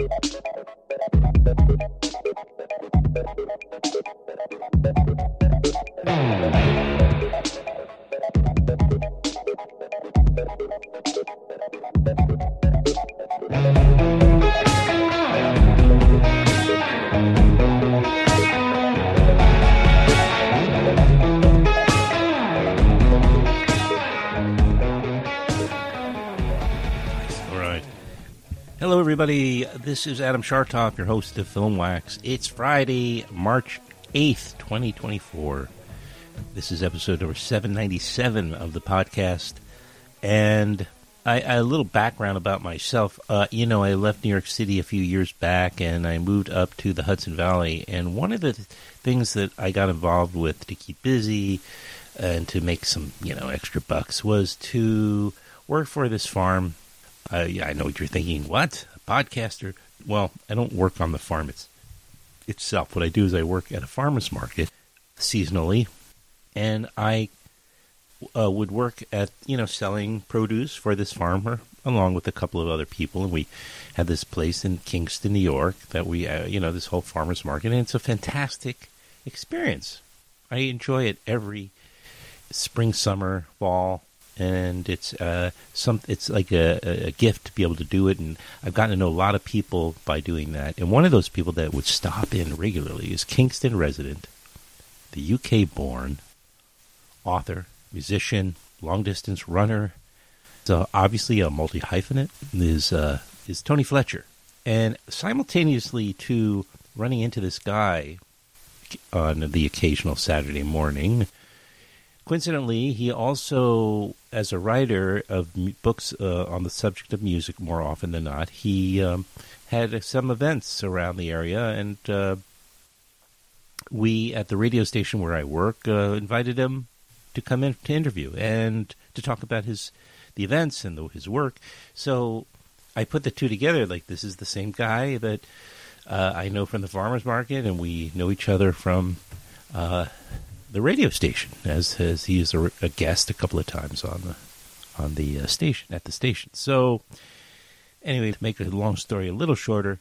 Hello, everybody. This is Adam Chartoff, your host of Film Wax. It's Friday, March 8th, 2024. This is episode number 797 of the podcast. And a little background about myself. I left New York City a few years back, and I moved up to the Hudson Valley. And one of the things that I got involved with to keep busy and to make some, extra bucks was to work for this farm. I know what you're thinking. What? A podcaster? Well, I don't work on the farm itself. What I do is I work at a farmer's market seasonally, and I would work at, selling produce for this farmer along with a couple of other people. And we had this place in Kingston, New York that we, this whole farmer's market. And it's a fantastic experience. I enjoy it every spring, summer, fall. And it's like a gift to be able to do it, and I've gotten to know a lot of people by doing that. And one of those people that would stop in regularly is Kingston resident, the UK-born author, musician, long-distance runner. So obviously a multi-hyphenate is Tony Fletcher. And simultaneously to running into this guy on the occasional Saturday morning, coincidentally, he also, as a writer of books on the subject of music more often than not, he had some events around the area, and we, at the radio station where I work, invited him to come in to interview and to talk about the events and his work. So I put the two together, like this is the same guy that I know from the farmer's market, and we know each other from the radio station, as he is a guest a couple of times on the station, at the station. So anyway, to make a long story a little shorter,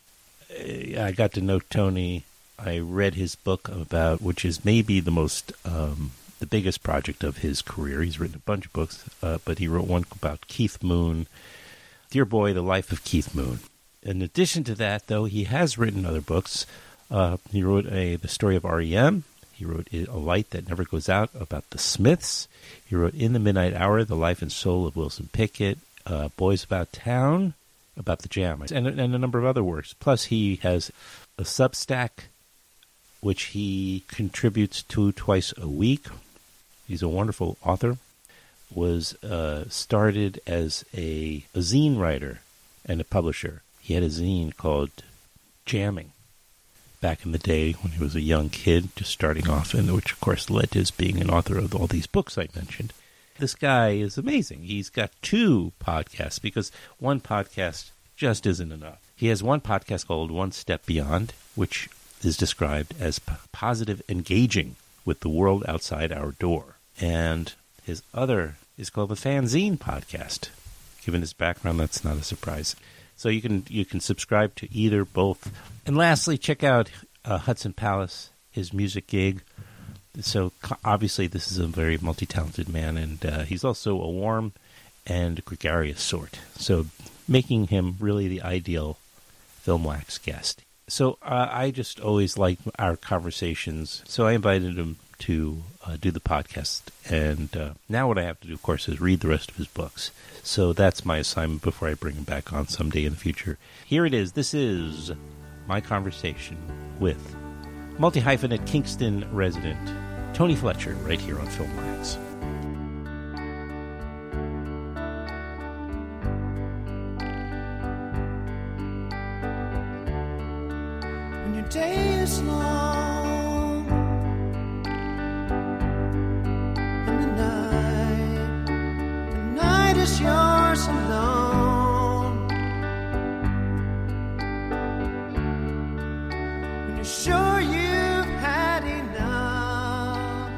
I got to know Tony. I read his book which is maybe the biggest project of his career. He's written a bunch of books, but he wrote one about Keith Moon, Dear Boy, The Life of Keith Moon. In addition to that, though, he has written other books. He wrote The Story of R.E.M., he wrote A Light That Never Goes Out about the Smiths. He wrote In the Midnight Hour, The Life and Soul of Wilson Pickett. Boys About Town, about the Jam, and a number of other works. Plus, he has a Substack, which he contributes to twice a week. He's a wonderful author. Was started as a zine writer and a publisher. He had a zine called Jamming back in the day when he was a young kid, just starting off, and which, of course, led to his being an author of all these books I mentioned. This guy is amazing. He's got two podcasts, because one podcast just isn't enough. He has one podcast called One Step Beyond, which is described as positive engaging with the world outside our door. And his other is called the Fanzine Podcast. Given his background, that's not a surprise. So you can subscribe to either, both. And lastly, check out Hudson Palace, his music gig. So obviously this is a very multi-talented man, and he's also a warm and gregarious sort. So making him really the ideal Film Wax guest. So I just always like our conversations. So I invited him to do the podcast. And now what I have to do, of course, is read the rest of his books. So that's my assignment before I bring him back on someday in the future. Here it is. This is my conversation with multi-hyphenate Kingston resident Tony Fletcher, right here on Film Wax. When your day is long and the night is yours alone, when you're sure you've had enough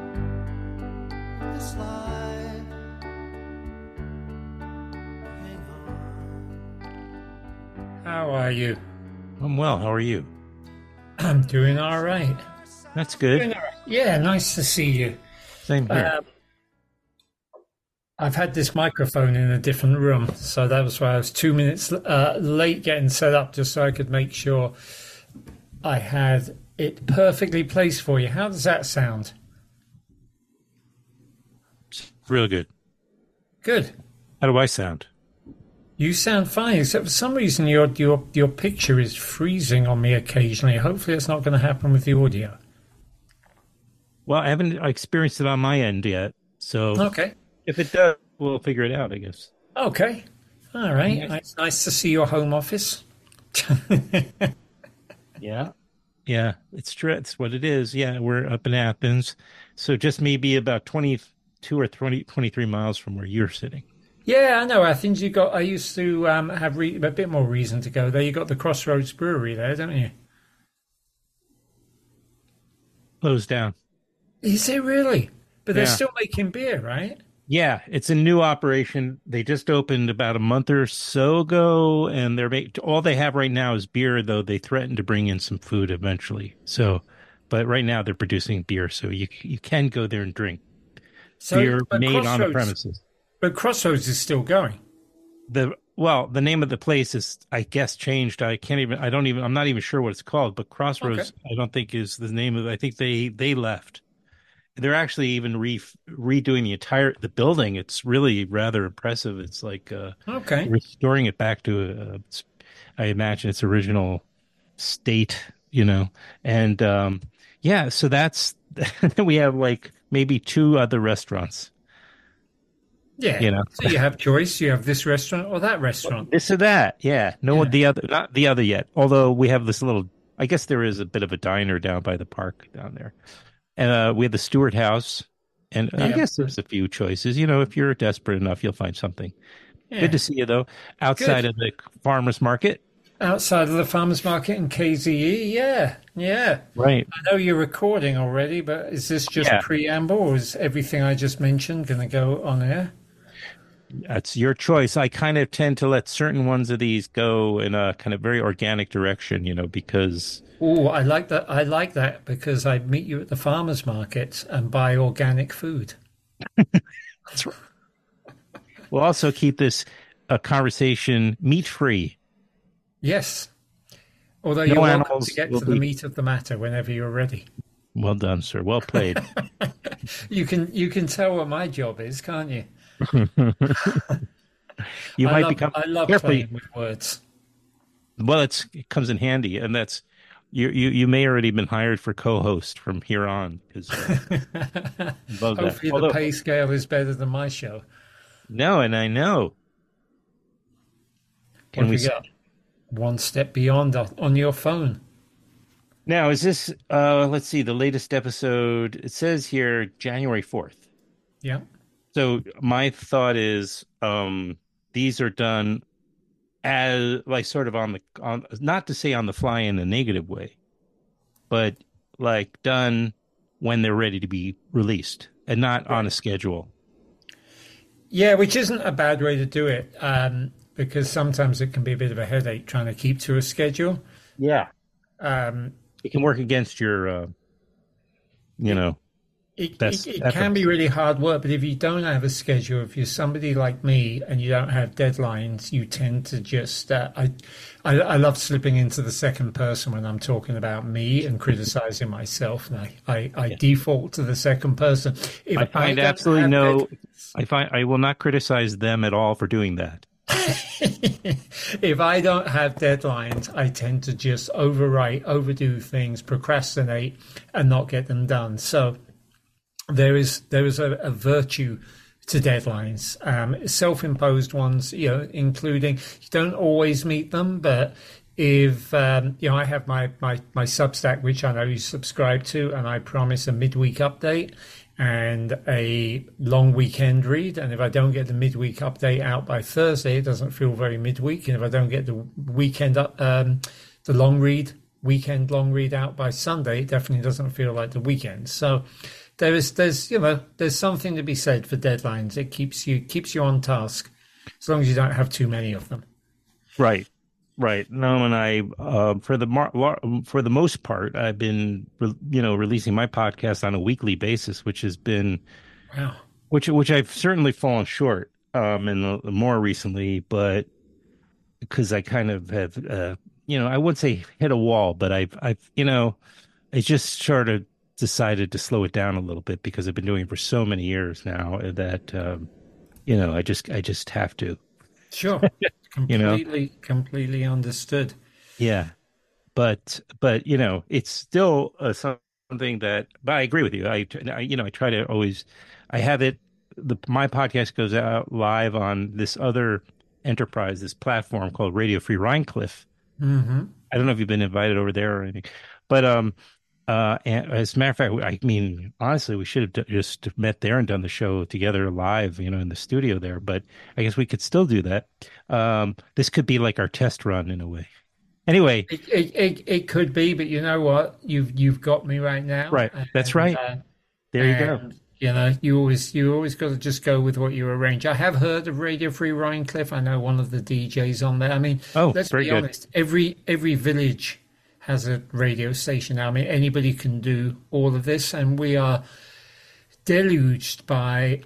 of this life, hang on, How are you? I'm well. How are you? I'm doing all right. That's good. Yeah, nice to see you. Same here. I've had this microphone in a different room, so that was why I was 2 minutes late getting set up, just so I could make sure I had it perfectly placed for you. How does that sound? Real good. Good. How do I sound? You sound fine, except for some reason your picture is freezing on me occasionally. Hopefully it's not going to happen with the audio. Well, I haven't experienced it on my end yet, so Okay. if it does, we'll figure it out, I guess. Okay. All right. It's nice to see your home office. Yeah. Yeah, it's true. It's what it is. Yeah, we're up in Athens, so just maybe about 22 or 23 miles from where you're sitting. Yeah, I know. Athens, I used to have a bit more reason to go there. You got the Crossroads Brewery there, don't you? Closed down. Is it really? But they're Yeah. still making beer, right? Yeah, it's a new operation. They just opened about a month or so ago, and all they have right now is beer, though they threaten to bring in some food eventually. So, but right now they're producing beer, so you can go there and drink beer But made on the premises. But Crossroads is still going. The name of the place is, I guess, changed. I'm not even sure what it's called, but Crossroads, Okay. I don't think is the name of it. I think they left. They're actually even redoing the building. It's really rather impressive. It's like Okay. restoring it back to I imagine its original state, And yeah, so that's we have like maybe two other restaurants. Yeah. So you have choice. You have this restaurant or that restaurant. This or that. Yeah. No one, Yeah. not the other yet. Although we have this little, I guess there is a bit of a diner down by the park down there. And we have the Stewart House. And I Yeah. guess there's a few choices. If you're desperate enough, you'll find something. Yeah. Good to see you, though. Outside of the farmer's market. Outside of the farmers market in KZE. Yeah. Yeah. Right. I know you're recording already, but is this just preamble or is everything I just mentioned going to go on air? That's your choice. I kind of tend to let certain ones of these go in a kind of very organic direction, because... Oh, I like that. I like that because I meet you at the farmers market and buy organic food. That's right. We'll also keep this conversation meat-free. Yes. Although No you're welcome animals to get will to the be- meat of the matter whenever you're ready. Well done, sir. Well played. You can tell what my job is, can't you? You I might love, become I love carefully. playing with words. Well, it comes in handy, and that's you may already been hired for co-host from here on. Because love that. Hopefully the pay scale is better than my show. No, and I know. What have we got? One step beyond on your phone. Now, is this? Let's see. The latest episode. It says here January 4th. Yeah. So my thought is, these are done as like sort of on not to say on the fly in a negative way, but like done when they're ready to be released and not on a schedule. Yeah, which isn't a bad way to do it, because sometimes it can be a bit of a headache trying to keep to a schedule. Yeah. Um, It can work against your, It That's can be really hard work, but if you don't have a schedule, if you're somebody like me and you don't have deadlines, you tend to just. I love slipping into the second person when I'm talking about me and criticizing myself, and I default to the second person. If I find don't absolutely have no. I will not criticize them at all for doing that. If I don't have deadlines, I tend to just overwrite, overdo things, procrastinate, and not get them done. So there is a virtue to deadlines, self-imposed ones, including you don't always meet them, but if I have my Substack, which I know you subscribe to, and I promise a midweek update and a long weekend read. And if I don't get the midweek update out by Thursday, it doesn't feel very midweek. And if I don't get the weekend the weekend long read out by Sunday, it definitely doesn't feel like the weekend. So there's something to be said for deadlines. It keeps you on task as long as you don't have too many of them. Right. Right. No, and I, for the most part, I've been, releasing my podcast on a weekly basis, which has been, Wow. which I've certainly fallen short, in the more recently, but because I kind of have, I wouldn't say hit a wall, but I just sort of decided to slow it down a little bit because I've been doing it for so many years now that, I just have to, Sure. you know. Completely understood. Yeah. But it's still something that. But I agree with you. I try to always. I have it. My podcast goes out live on this other enterprise, this platform called Radio Free Rhinecliff. Hmm. I don't know if you've been invited over there or anything, but and as a matter of fact, I mean, honestly, we should have just met there and done the show together live, in the studio there. But I guess we could still do that. This could be like our test run in a way. Anyway, It could be, but you know what? You've got me right now. right. That's And, right. There you go. and you always got to just go with what you arrange. I have heard of Radio Free Rhinecliff. I know one of the DJs on there. I mean, Oh, let's very be good. honest. Every village has a radio station now. I mean, anybody can do all of this, and we are deluged by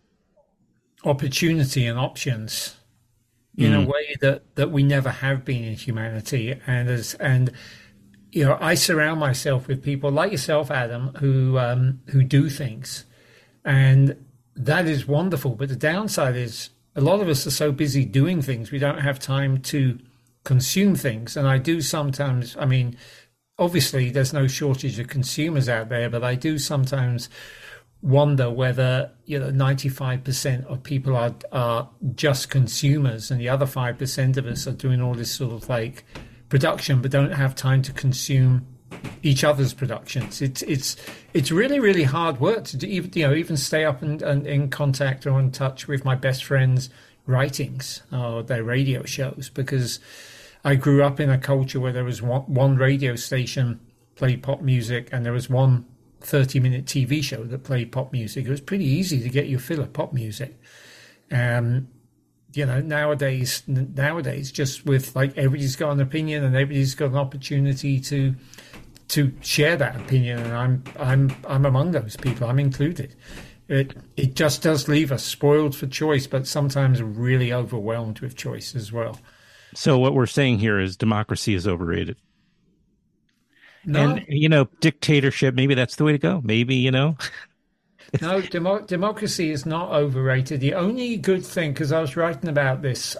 opportunity and options in a way that we never have been in humanity. And I surround myself with people like yourself, Adam, who do things, and that is wonderful. But the downside is a lot of us are so busy doing things we don't have time to consume things. And I do sometimes. I mean, obviously, there's no shortage of consumers out there, but I do sometimes wonder whether 95% of people are just consumers, and the other 5% of us are doing all this sort of like production, but don't have time to consume each other's productions. It's really, really hard work to do, even stay up and in contact or in touch with my best friends' writings or their radio shows, because I grew up in a culture where there was one radio station played pop music, and there was one 30-minute TV show that played pop music. It was pretty easy to get your fill of pop music. Nowadays, just with like everybody's got an opinion and everybody's got an opportunity to share that opinion, and I'm among those people. I'm included. It just does leave us spoiled for choice, but sometimes really overwhelmed with choice as well. So what we're saying here is democracy is overrated. No, And, dictatorship, maybe that's the way to go. Maybe, no, democracy is not overrated. The only good thing, because I was writing about this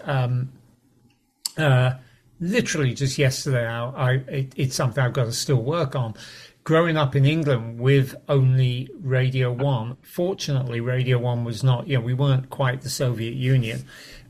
literally just yesterday. It's something I've got to still work on. Growing up in England with only Radio 1, fortunately, Radio 1 was not, we weren't quite the Soviet Union.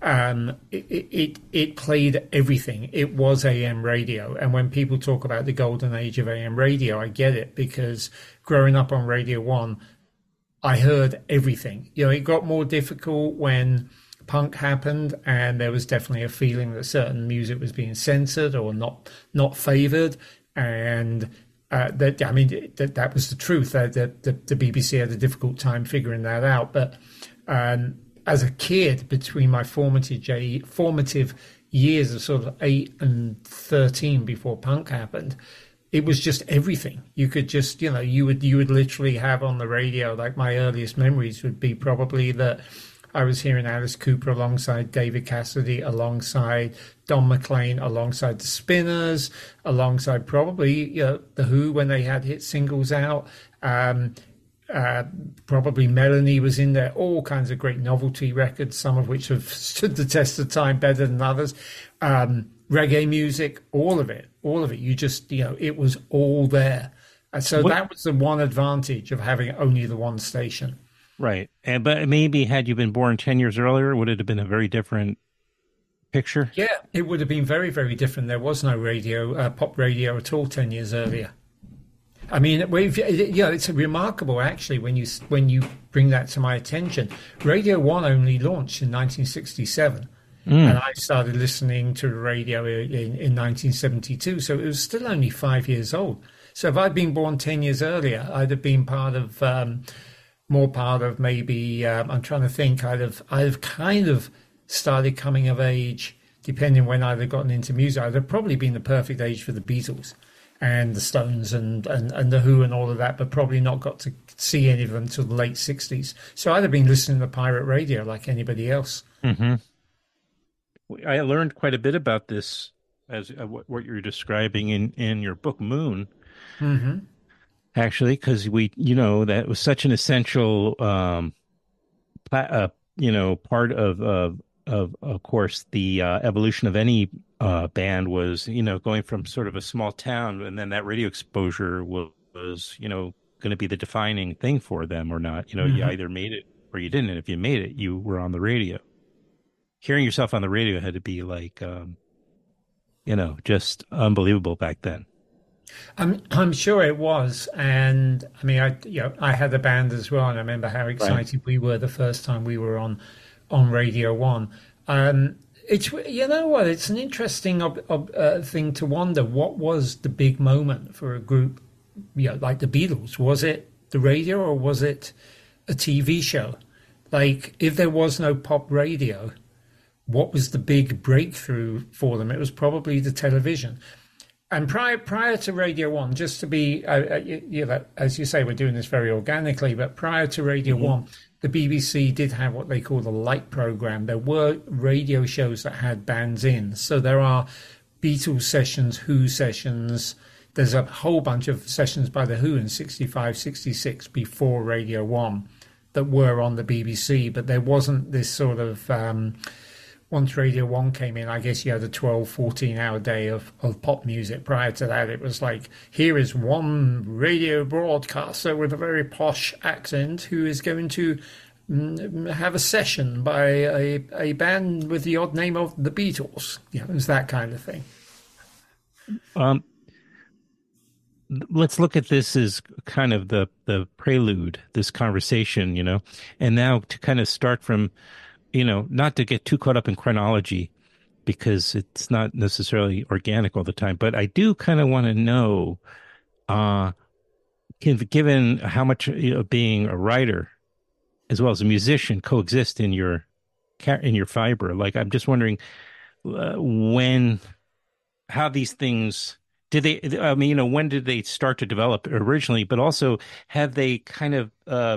It played everything. It was AM radio. And when people talk about the golden age of AM radio, I get it, because growing up on Radio 1, I heard everything. It got more difficult when punk happened, and there was definitely a feeling that certain music was being censored or not favored. And that was the truth. The BBC had a difficult time figuring that out. But as a kid, between my formative years of sort of 8 and 13 before punk happened, it was just everything. You could just, you would literally have on the radio, like my earliest memories would be probably that I was hearing Alice Cooper alongside David Cassidy, alongside Don McLean, alongside the Spinners, alongside probably the Who when they had hit singles out. Probably Melanie was in there, all kinds of great novelty records, some of which have stood the test of time better than others. Reggae music, all of it. You just, it was all there. And so that was the one advantage of having only the one station. Right. But maybe had you been born 10 years earlier, would it have been a very different picture? Yeah, it would have been very, very different. There was no radio, pop radio at all 10 years earlier. I mean, it's remarkable actually when you bring that to my attention. Radio 1 only launched in 1967, and I started listening to radio in 1972, so it was still only 5 years old. So if I'd been born 10 years earlier, I'd have been more part of maybe, I'm trying to think, I'd have kind of started coming of age. depending when I'd have gotten into music, I'd have probably been the perfect age for the Beatles and the Stones and the Who and all of that, but probably not got to see any of them until the late 60s. So I'd have been listening to pirate radio like anybody else. Mm-hmm. I learned quite a bit about this as what you're describing in your book, Moon. Mm-hmm. Actually, because that was such an essential, part of course, the evolution of any band was, going from sort of a small town, and then that radio exposure was going to be the defining thing for them or not. You either made it or you didn't. And if you made it, you were on the radio. Hearing yourself on the radio had to be like, just unbelievable back then. I'm sure it was, and I mean, I had a band as well, and I remember how excited we were the first time we were on Radio One. It's it's an interesting thing to wonder. What was the big moment for a group, like the Beatles? Was it the radio or was it a TV show? Like, if there was no pop radio, what was the big breakthrough for them? It was probably the television. And prior to Radio One, just to be, as you say, we're doing this very organically, but prior to Radio One, the BBC did have what they call the Light Programme. There were radio shows that had bands in. So there are Beatles sessions, Who sessions. There's a whole bunch of sessions by the Who in 65, 66 before Radio One that were on the BBC, but there wasn't this sort of... once Radio 1 came in, I guess you had a 12, 14-hour day of pop music. Prior to that, it was like, here is one radio broadcaster with a very posh accent who is going to have a session by a band with the odd name of the Beatles. It was that kind of thing. Let's look at this as kind of the prelude, this conversation, and now to kind of start from... not to get too caught up in chronology because it's not necessarily organic all the time, but I do kind of want to know, given how much being a writer as well as a musician coexist in your fiber, like I'm just wondering how these things when did they start to develop originally, but also have they kind of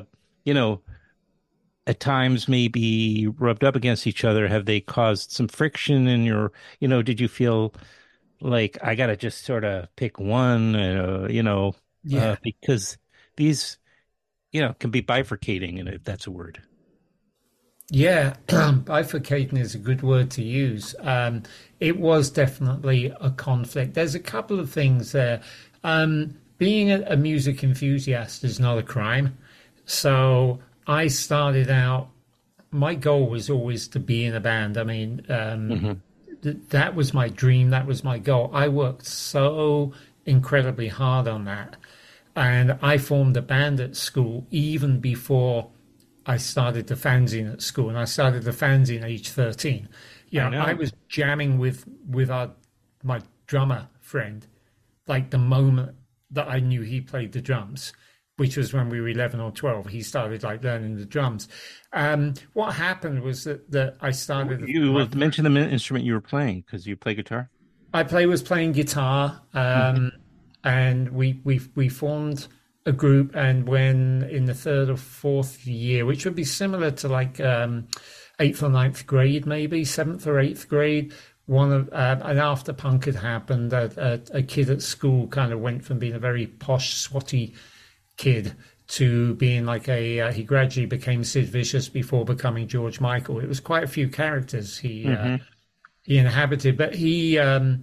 at times maybe rubbed up against each other? Have they caused some friction in your, did you feel like I got to just sort of pick one, because these, can be bifurcating, and if that's a word. Yeah, bifurcating is a good word to use. It was definitely a conflict. There's a couple of things there. Being a music enthusiast is not a crime. So I started out, my goal was always to be in a band. I mean, that was my dream. That was my goal. I worked so incredibly hard on that. And I formed a band at school even before I started the fanzine at school. And I started the fanzine at age 13. I was jamming with my drummer friend, like the moment that I knew he played the drums, which was when we were 11 or 12. He started like learning the drums. What happened was that I started... You mentioned the instrument you were playing, because you play guitar? I was playing guitar, and we formed a group, and when in the third or fourth year, which would be similar to like 8th or 9th grade, maybe 7th or 8th grade, and after punk had happened, a kid at school kind of went from being a very posh, swotty kid to being like he gradually became Sid Vicious before becoming George Michael. It was quite a few characters he inhabited, but he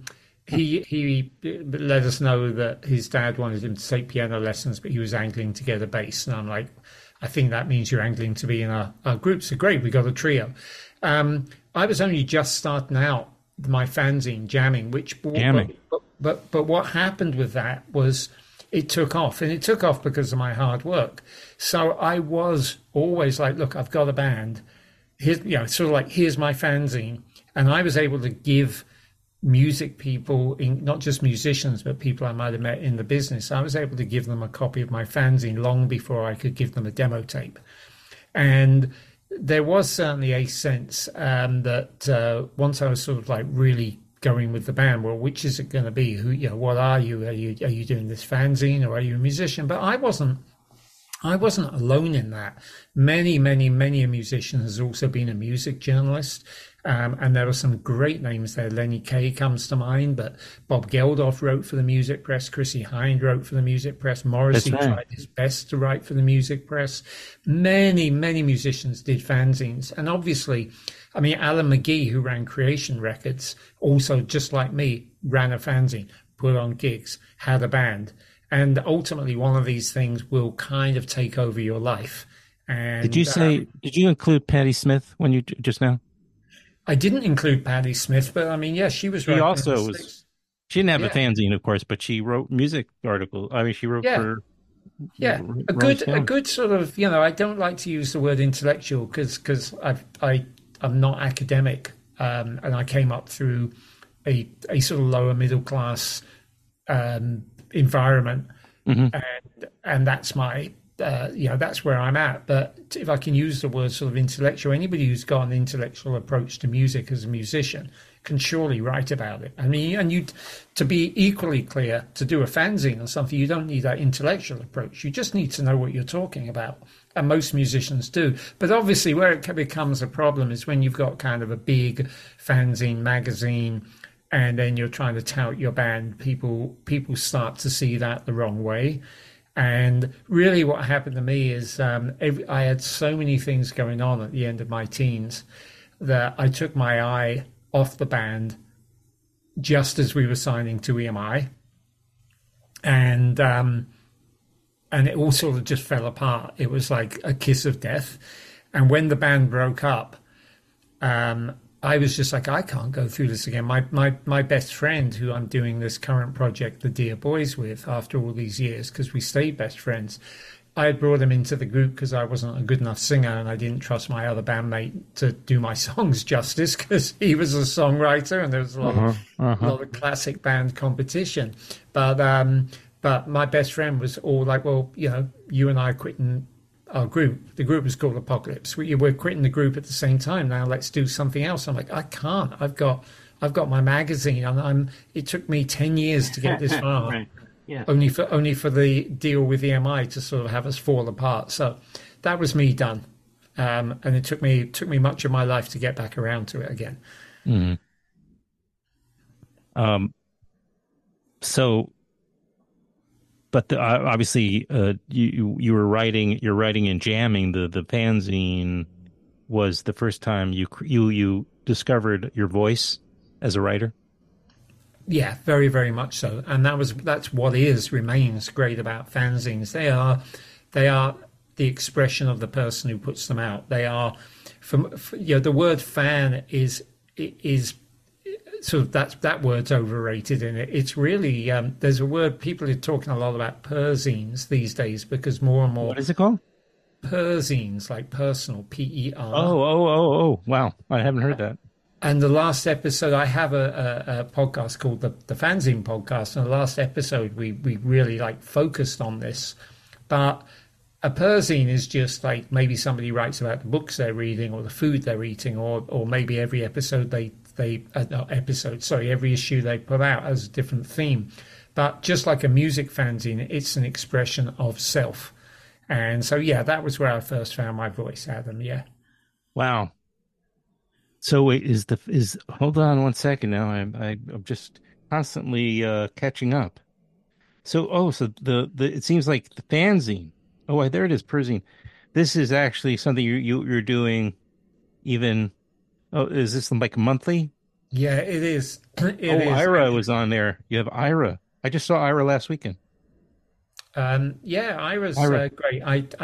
let us know that his dad wanted him to take piano lessons, but he was angling to get a bass. And I'm like, I think that means you're angling to be in a group. So great, we got a trio. I was only just starting out my fanzine, Jamming, but what happened with that was it took off, and it took off because of my hard work. So I was always like, look, I've got a band. Here's, sort of like, here's my fanzine. And I was able to give music people, not just musicians, but people I might have met in the business, I was able to give them a copy of my fanzine long before I could give them a demo tape. And there was certainly a sense that once I was sort of like really going with the band, well, which is it going to be? Who, what are you? Are you doing this fanzine or are you a musician? But I wasn't alone in that. Many a musician has also been a music journalist. And there were some great names there. Lenny Kaye comes to mind, but Bob Geldof wrote for the Music Press. Chrissie Hynde wrote for the Music Press. Morrissey tried his best to write for the Music Press. Many musicians did fanzines. And obviously, I mean, Alan McGee, who ran Creation Records, also, just like me, ran a fanzine, put on gigs, had a band. And ultimately, one of these things will kind of take over your life. And did you include Patti Smith when you just now? I didn't include Patti Smith, but I mean, yeah, she was right. She also was. She didn't have a fanzine, of course, but she wrote music articles. I mean, she wrote for. Yeah, a good sort of. I don't like to use the word intellectual because I'm not academic, and I came up through a sort of lower middle class environment, and that's my. That's where I'm at. But if I can use the word sort of intellectual, anybody who's got an intellectual approach to music as a musician can surely write about it. I mean, and to be equally clear, to do a fanzine or something, you don't need that intellectual approach. You just need to know what you're talking about. And most musicians do. But obviously where it becomes a problem is when you've got kind of a big fanzine magazine and then you're trying to tout your band, people start to see that the wrong way. And really what happened to me is I had so many things going on at the end of my teens that I took my eye off the band just as we were signing to EMI. And it all sort of just fell apart. It was like a kiss of death. And when the band broke up, I was just like, I can't go through this again. My best friend, who I'm doing this current project, The Dear Boys, with after all these years, because we stayed best friends, I had brought him into the group because I wasn't a good enough singer and I didn't trust my other bandmate to do my songs justice because he was a songwriter and there was a lot of classic band competition. But my best friend was all like, well, you and I are quitting our group. The group was called Apocalypse. We're quitting the group at the same time now. Let's do something else. I'm like, I can't. I've got my magazine, and it took me 10 years to get this far. Right. Yeah. Only for the deal with EMI to sort of have us fall apart. So that was me done, and it took me much of my life to get back around to it again. Mm-hmm. But obviously, you were writing. You're writing and jamming. The fanzine was the first time you discovered your voice as a writer. Yeah, very, very much so. And that's what remains great about fanzines. They are the expression of the person who puts them out. They are, the word fan is sort of that word's overrated in it. It's really there's a word, people are talking a lot about perzines these days because more and more. What is it called? Perzines, like personal, PER. Oh! Wow, I haven't heard that. And the last episode, I have a podcast called the Fanzine Podcast, and the last episode we really focused on this. But a perzine is just like maybe somebody writes about the books they're reading or the food they're eating, or maybe every episode every issue they put out has a different theme. But just like a music fanzine, it's an expression of self. And so, yeah, that was where I first found my voice, Adam. Yeah. Wow. So wait, hold on one second now. I'm just constantly catching up. So the it seems like the fanzine. Oh, there it is, perzine. This is actually something you're doing. Even is this like monthly? Yeah, it is. It is. Ira was on there. You have Ira. I just saw Ira last weekend. Yeah, Ira's great.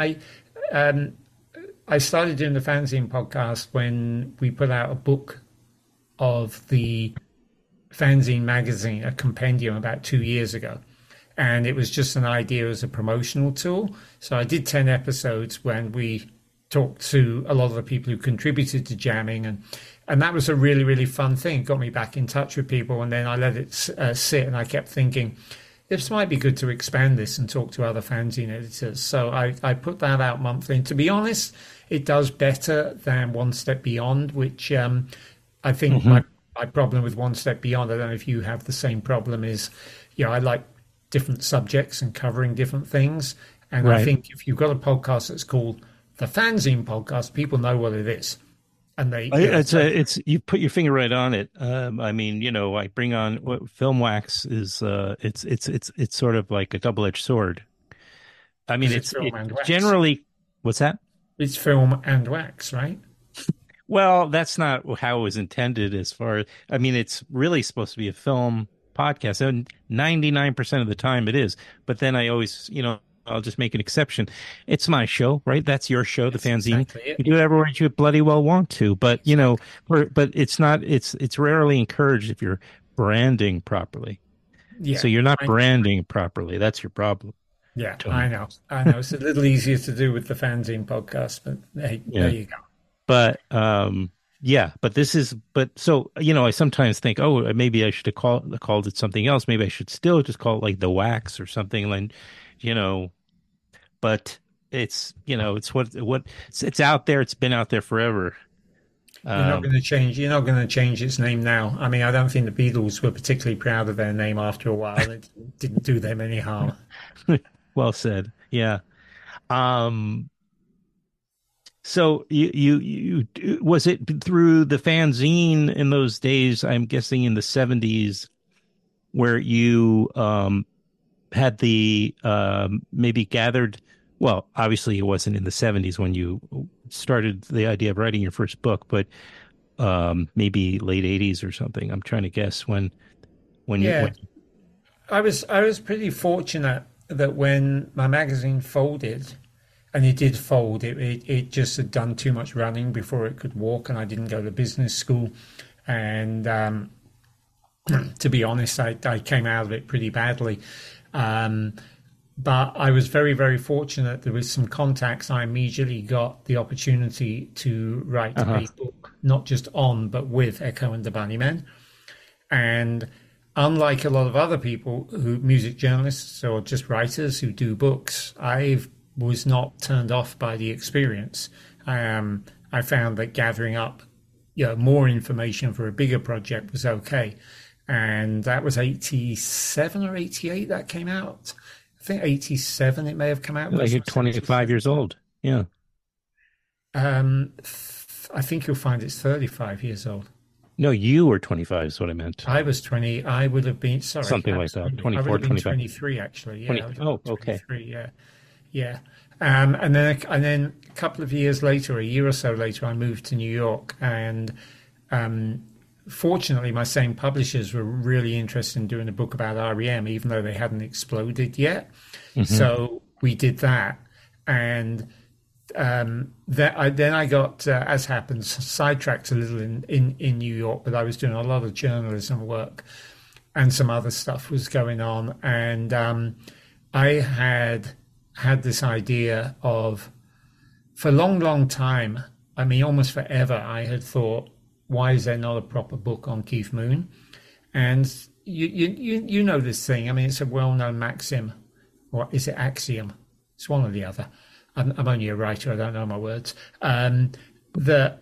I started doing the fanzine podcast when we put out a book of the fanzine magazine, a compendium, about 2 years ago. And it was just an idea as a promotional tool. So I did 10 episodes when we talked to a lot of the people who contributed to jamming. And that was a really, really fun thing. It got me back in touch with people. And then I let it sit and I kept thinking, this might be good to expand this and talk to other fanzine editors. So I put that out monthly. And to be honest, it does better than One Step Beyond, which I think Hmm. my problem with One Step Beyond, I don't know if you have the same problem, is, I like different subjects and covering different things. And I Right. think if you've got a podcast that's called the Fanzine Podcast, people know what it is. And they, It's you put your finger right on it. I mean, I bring on what Film Wax is. It's sort of like a double-edged sword. I mean, because it's film and it's wax. generally what's that? It's film and wax, right? Well, that's not how it was intended. As far as I mean, it's really supposed to be a film podcast, and 99% of the time it is. But then I always, I'll just make an exception. It's my show, right? That's your show, the That's fanzine. exactly it. You do whatever you bloody well want to, but but it's not. It's rarely encouraged if you're branding properly. Yeah. So you're not I- branding properly. That's your problem. Yeah, Tony. I know. It's a little easier to do with the Fanzine Podcast, but hey, Yeah. there you go. But yeah, but so I sometimes think, oh, maybe I should have called it something else. Maybe I should still just call it like the Wax or something, like, but it's it's out there. It's been out there forever. You're not going to change. You're not going to change its name now. I mean, I don't think the Beatles were particularly proud of their name after a while. It didn't do them any harm. Well said. Yeah. So you was it through the fanzine in those days? I'm guessing in the 70s, where you had the maybe gathered. Well, obviously it wasn't in the 70s when you started the idea of writing your first book, but maybe late 80s or something. I'm trying to guess when Yeah, I was pretty fortunate that when my magazine folded, and it did fold, it just had done too much running before it could walk, and I didn't go to business school, and to be honest, I came out of it pretty badly. But I was very, very fortunate. There was some contacts. I immediately got the opportunity to write a book, not just on, but with Echo and the Bunnymen. And unlike a lot of other people music journalists or just writers who do books, I was not turned off by the experience. I found that gathering up, more information for a bigger project was okay. And that was 87 or 88 that came out. I think 87 it may have come out. like you're 25 years old. Yeah. I think you'll find it's 35 years old. No, you were 25 is what I meant. I was 20. I would have been, sorry. Something like that. absolutely. 24, I would have been 25. 23 actually. Yeah. 20 I would have been oh, okay. 23, yeah. Yeah. And then a couple of years later, a year or so later, I moved to New York, and fortunately, my same publishers were really interested in doing a book about REM, even though they hadn't exploded yet. So we did that, and then I got, as happens, sidetracked a little in New York, but I was doing a lot of journalism work, and some other stuff was going on, and I had this idea of, for a long, long time, I mean, almost forever, I had thought, why is there not a proper book on Keith Moon? And you know this thing. I mean, it's a well-known maxim, or is it axiom? It's one or the other. I'm only a writer. I don't know my words. That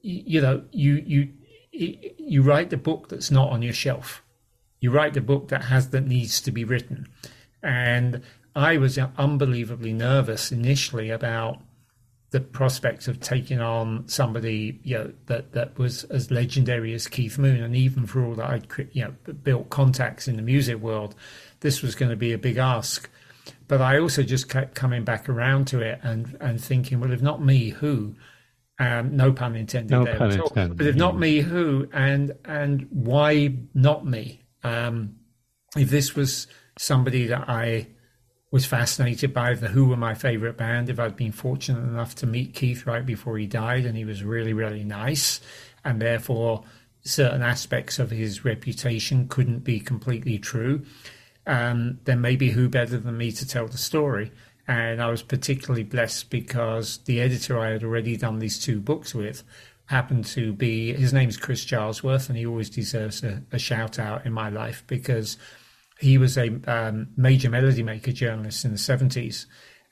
you write the book that's not on your shelf. You write the book that needs to be written. And I was unbelievably nervous initially about the prospect of taking on somebody, that was as legendary as Keith Moon, and even for all that I'd, built contacts in the music world, this was going to be a big ask. But I also just kept coming back around to it and thinking, well, if not me, who? No pun intended No there pun at all. intended, But if not me, who? And why not me? If this was somebody that I was fascinated by, the Who were my favorite band, if I'd been fortunate enough to meet Keith right before he died, and he was really, really nice, and therefore certain aspects of his reputation couldn't be completely true, then maybe who better than me to tell the story? And I was particularly blessed because the editor I had already done these two books with happened to be, his name's Chris Charlesworth, and he always deserves a shout out in my life because he was a major melody maker journalist in the 70s.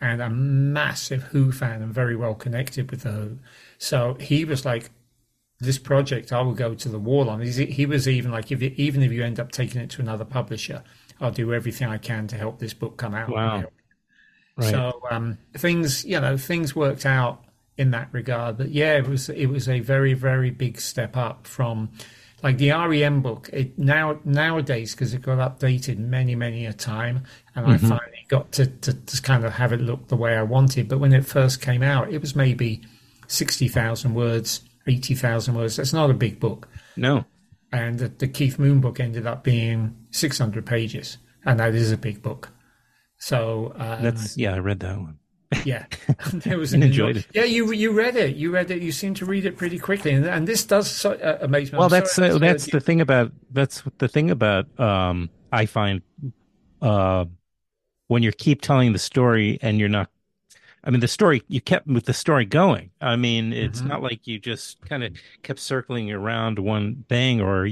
and a massive Who fan and very well connected with the Who. So he was like, this project, I will go to the wall on. He was even like, even if you end up taking it to another publisher, I'll do everything I can to help this book come out. Wow. Right. So things worked out in that regard. But yeah, it was a very, very big step up from like the REM book. Nowadays, because it got updated many a time, and I finally got to kind of have it look the way I wanted. But when it first came out, it was maybe 60,000 words, 80,000 words. That's not a big book. No. And the Keith Moon book ended up being 600 pages, and that is a big book. So I read that one. Yeah, there was and enjoyed it. Yeah, you read it. You read it. You seem to read it pretty quickly, and this does amaze me. Well, that's the thing about I find when you keep telling the story and you're not. I mean, the story you kept with the story going. I mean, it's not like you just kind of kept circling around one thing, or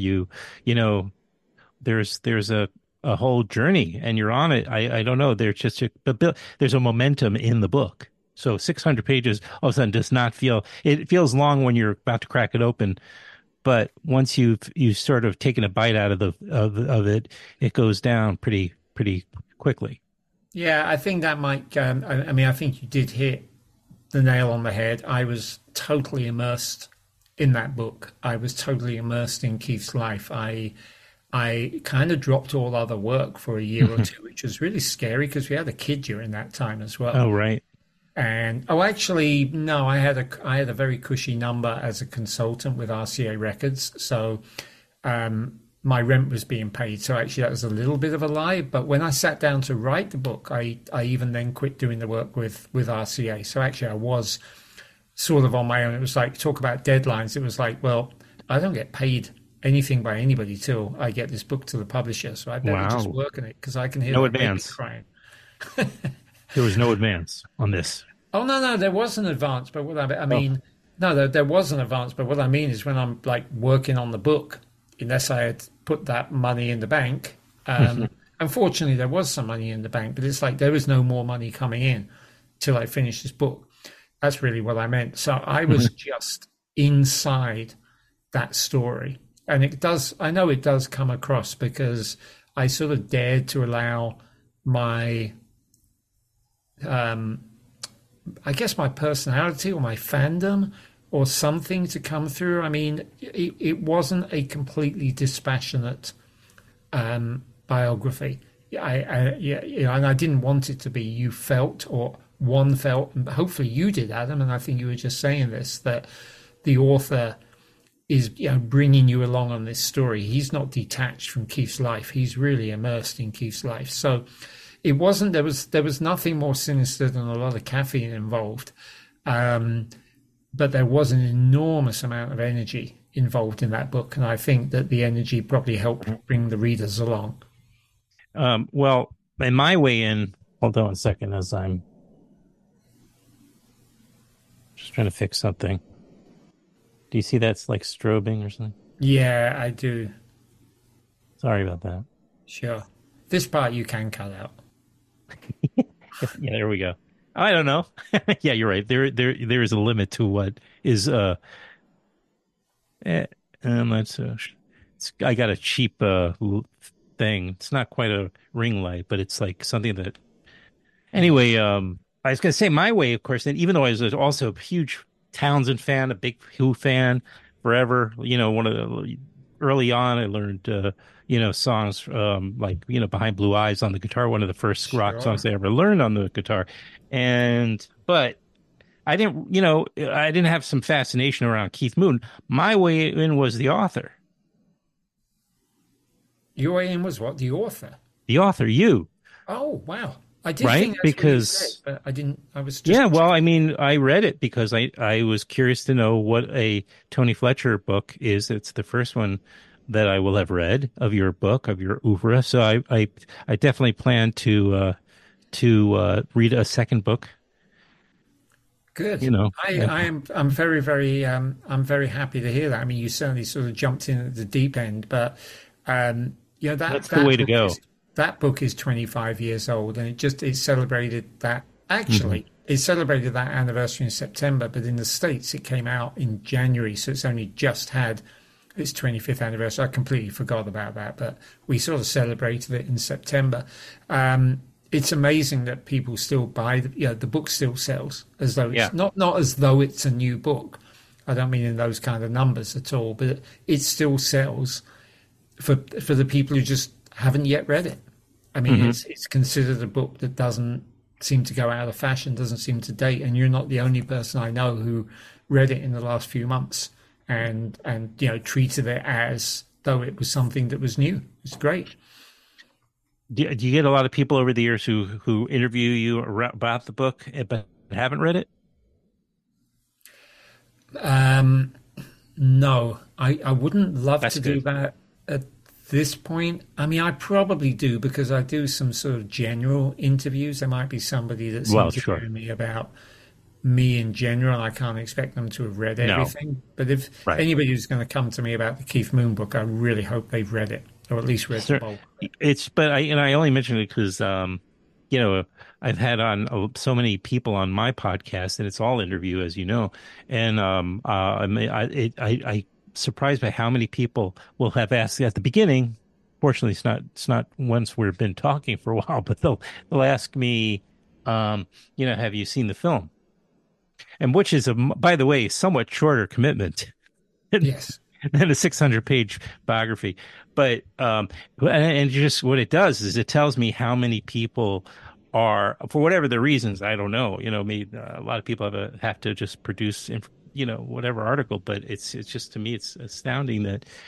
there's a whole journey and you're on it. I don't know. There's a momentum in the book. So 600 pages all of a sudden does not it feels long when you're about to crack it open. But once you've sort of taken a bite out of it, it goes down pretty quickly. Yeah, I think that might, I think you did hit the nail on the head. I was totally immersed in that book. I was totally immersed in Keith's life. I kind of dropped all other work for a year or two, which was really scary because we had a kid during that time as well. Oh, right. And actually, no, I had a very cushy number as a consultant with RCA Records, so my rent was being paid. So actually, that was a little bit of a lie. But when I sat down to write the book, I even then quit doing the work with RCA. So actually, I was sort of on my own. It was like, talk about deadlines. It was like, well, I don't get paid anything by anybody till I get this book to the publisher, so I better just work on it because I can hear no the advance crying. There was no advance on this. Oh no, there was an advance, but what I mean, no, there was an advance, but what I mean is when I'm like working on the book, unless I had put that money in the bank, unfortunately there was some money in the bank, but it's like there was no more money coming in till I finished this book. That's really what I meant. So I was just inside that story. And I know it does come across because I sort of dared to allow my, I guess my personality or my fandom or something to come through. I mean, it wasn't a completely dispassionate biography. And I didn't want it to be you felt or one felt, and hopefully you did, Adam, and I think you were just saying this, that the author is bringing you along on this story. He's not detached from Keith's life. He's really immersed in Keith's life. So it wasn't, there was nothing more sinister than a lot of caffeine involved. But there was an enormous amount of energy involved in that book. And I think that the energy probably helped bring the readers along. Well, in my way in, hold on a second as I'm just trying to fix something. Do you see that's like strobing or something? Yeah, I do. Sorry about that. Sure. This part you can cut out. Yeah, there we go. I don't know. Yeah, you're right. There is a limit to what is I got a cheap thing. It's not quite a ring light, but it's like something that anyway, I was going to say my way, of course, and even though I was also a huge Townsend fan, a big Who fan forever, one of the early on I learned songs like Behind Blue Eyes on the guitar, one of the first rock songs I ever learned on the guitar. But I didn't have some fascination around Keith Moon. My way in was the author. Your way in was what? The author? The author, you. Oh, wow. I did right? think that's because what you said, but I didn't. I was just yeah. Well, I mean, I read it because I was curious to know what a Tony Fletcher book is. It's the first one that I will have read of your book, of your oeuvre. So I definitely plan to read a second book. Good. I'm very, very I'm very happy to hear that. I mean, you certainly sort of jumped in at the deep end, but that's the way to go. That book is 25 years old, and it celebrated that actually, it celebrated that anniversary in September, but in the States it came out in January, so it's only just had its 25th anniversary. I completely forgot about that, but we sort of celebrated it in September. It's amazing that people still buy the book still sells as though it's not as though it's a new book. I don't mean in those kind of numbers at all, but it still sells for the people who just haven't yet read it. I mean, it's considered a book that doesn't seem to go out of fashion, doesn't seem to date, and you're not the only person I know who read it in the last few months and treated it as though it was something that was new. It's great. Do you get a lot of people over the years who interview you about the book but haven't read it? No, I wouldn't love That's to good. do that at this point. I mean, I probably do because I do some sort of general interviews. There might be somebody that's Sure. interviewing me about me in general. I can't expect them to have read No. everything. But if Right. anybody who's going to come to me about the Keith Moon book, I really hope they've read it or at least read the Sure. bulk. I only mention it because I've had on so many people on my podcast, and it's all interview, as you know, and I surprised by how many people will have asked at the beginning. Fortunately, it's not once we've been talking for a while, but they'll ask me, have you seen the film? And which is by the way, somewhat shorter commitment Yes. than a 600-page biography. But and just what it does is it tells me how many people are, for whatever the reasons, I don't know. Maybe a lot of people have to just produce, whatever article. But it's just, to me, it's astounding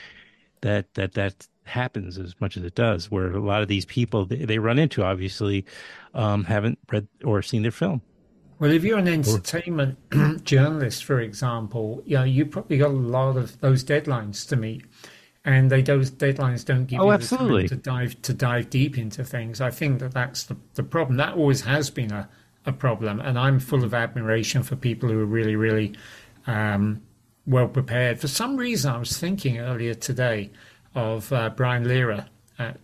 that happens as much as it does. Where a lot of these people they run into obviously haven't read or seen their film. Well, if you're an entertainment journalist, for example, you probably got a lot of those deadlines to meet, and those deadlines don't give you the absolutely. time to dive deep into things. I think that's the problem. That always has been a problem, and I'm full of admiration for people who are really, really well prepared. For some reason, I was thinking earlier today of Brian Lehrer at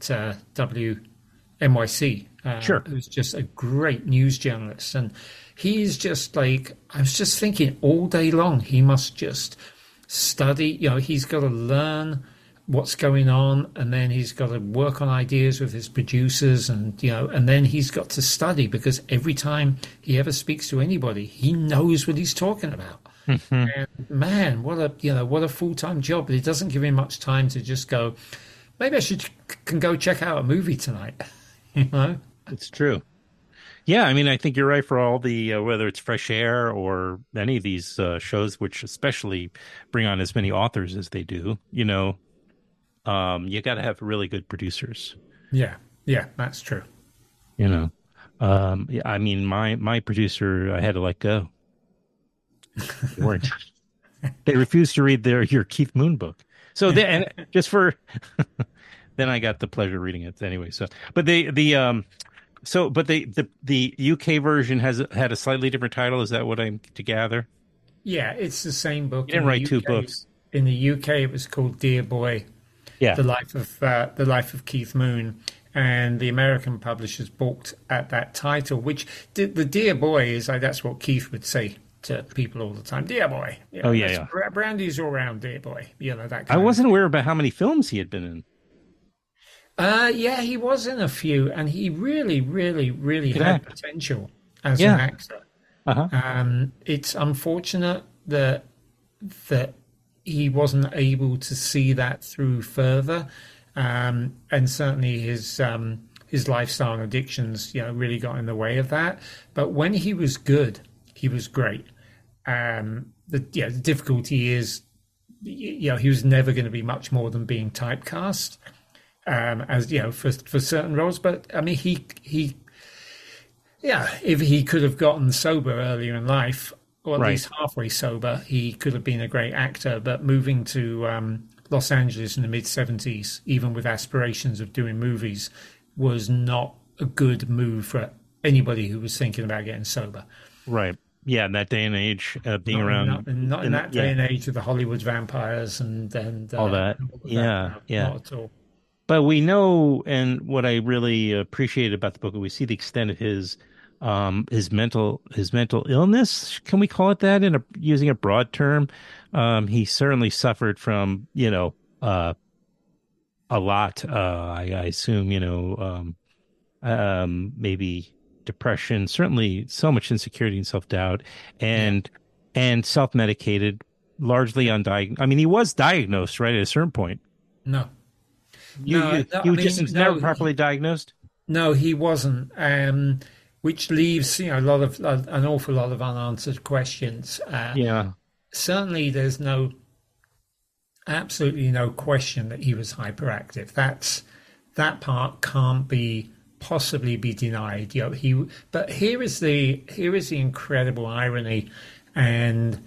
WNYC, Sure. who's just a great news journalist, and he's just like, I was just thinking all day long, he must just study, he's got to learn what's going on, and then he's got to work on ideas with his producers, and then he's got to study, because every time he ever speaks to anybody, he knows what he's talking about. And man, what a full-time job. But it doesn't give him much time to just go, maybe I can go check out a movie tonight. It's true. Yeah, I mean, I think you're right for all the whether it's Fresh Air or any of these shows, which especially bring on as many authors as they do. You got to have really good producers. Yeah, that's true. Yeah, I mean, my producer, I had to let go. They weren't. They refused to read your Keith Moon book. So then, just for then I got the pleasure of reading it anyway. So, but the UK version had a slightly different title. Is that what I'm to gather? Yeah, it's the same book. You didn't write two books. In the UK, it was called Dear Boy, Yeah. the life of Keith Moon, and the American publishers balked at that title. Which the Dear Boy is that's what Keith would say to people all the time. Dear Boy. Brandy's all round, dear boy. That kind I wasn't aware about how many films he had been in. Yeah, he was in a few, and he really, really, really had potential as an actor. It's unfortunate that he wasn't able to see that through further, and certainly his lifestyle and addictions, really got in the way of that. But when he was good, he was great. The difficulty is, he was never going to be much more than being typecast. As for certain roles, but I mean, if he could have gotten sober earlier in life, or at least halfway sober, he could have been a great actor. But moving to Los Angeles in the mid-70s, even with aspirations of doing movies, was not a good move for anybody who was thinking about getting sober. Right. Yeah, in that day and age, being around. Not in that day and age with the Hollywood vampires and all that. Not at all. But we know, and what I really appreciated about the book, we see the extent of his his mental illness. Can we call it that in using a broad term? He certainly suffered from, a lot. I assume, maybe depression, certainly so much insecurity and self-doubt, Yeah. and self-medicated, largely undiagnosed. I mean, he was diagnosed, right, at a certain point. No, You no, you no, I you just mean, was never no, properly diagnosed? no, he wasn't. Which leaves, a lot of an awful lot of unanswered questions. Yeah. Certainly, there's absolutely no question that he was hyperactive. That part can't be possibly be denied. But here is the incredible irony, and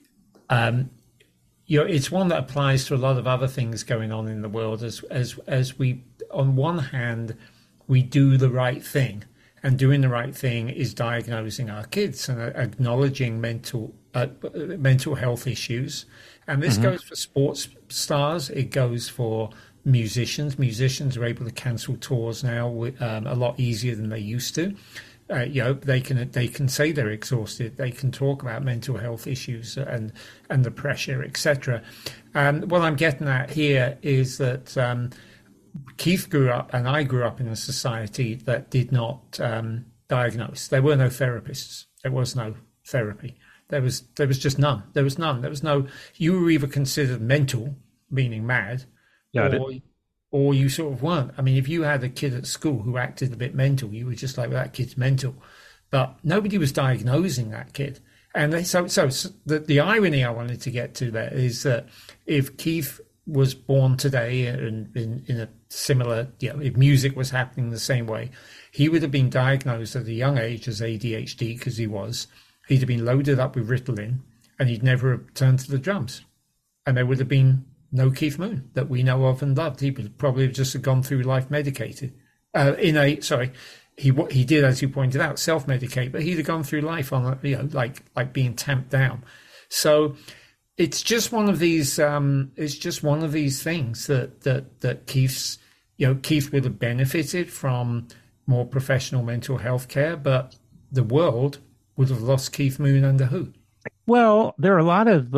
it's one that applies to a lot of other things going on in the world. As we, on one hand, we do the right thing, and doing the right thing is diagnosing our kids and acknowledging mental health issues. And this Hmm. goes for sports stars. It goes for musicians. Musicians are able to cancel tours now a lot easier than they used to. They can say they're exhausted. They can talk about mental health issues and the pressure, etc. And what I'm getting at here is that Keith grew up, and I grew up in a society that did not diagnose. There were no therapists. There was no therapy. There was just none. There was none. There was no. You were either considered mental, meaning mad, Got it. or or you sort of weren't. I mean, if you had a kid at school who acted a bit mental, you were just like, well, that kid's mental. But nobody was diagnosing that kid. And so the irony I wanted to get to there is that if Keith was born today in a similar, if music was happening the same way, he would have been diagnosed at a young age as ADHD because he was. He'd have been loaded up with Ritalin, and he'd never have turned to the drums. And there would have been no Keith Moon that we know of and loved. He would probably have just gone through life medicated. He did, as you pointed out, self-medicate, but he'd have gone through life on like being tamped down. So it's just one of these. It's just one of these things that Keith would have benefited from more professional mental health care, but the world would have lost Keith Moon under who? Well, there are a lot of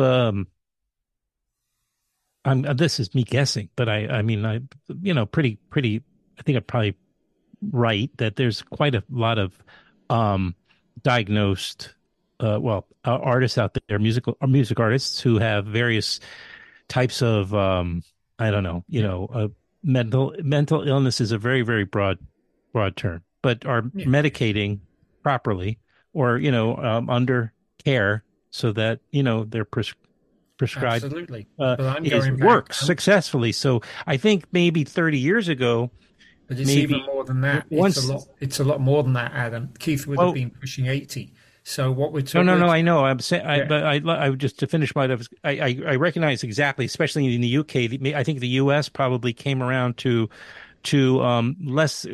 this is me guessing, but I mean, pretty. I think I'm probably right that there's quite a lot of diagnosed, artists out there, music artists who have various types of, I don't know, mental illness is a very, very broad term, but are Yeah, medicating properly or under care so that they're prescribed absolutely. uh, But I'm is going back. works successfully. So I think maybe 30 years ago, But it's even maybe more than that. It's a once. lot. It's a lot more than that, Adam. Keith would have Oh, been pushing 80. So what we're no, no, talking, no. I know. I'm saying, yeah, but I just to finish I recognize exactly, especially in the UK. I think the US probably came around to less,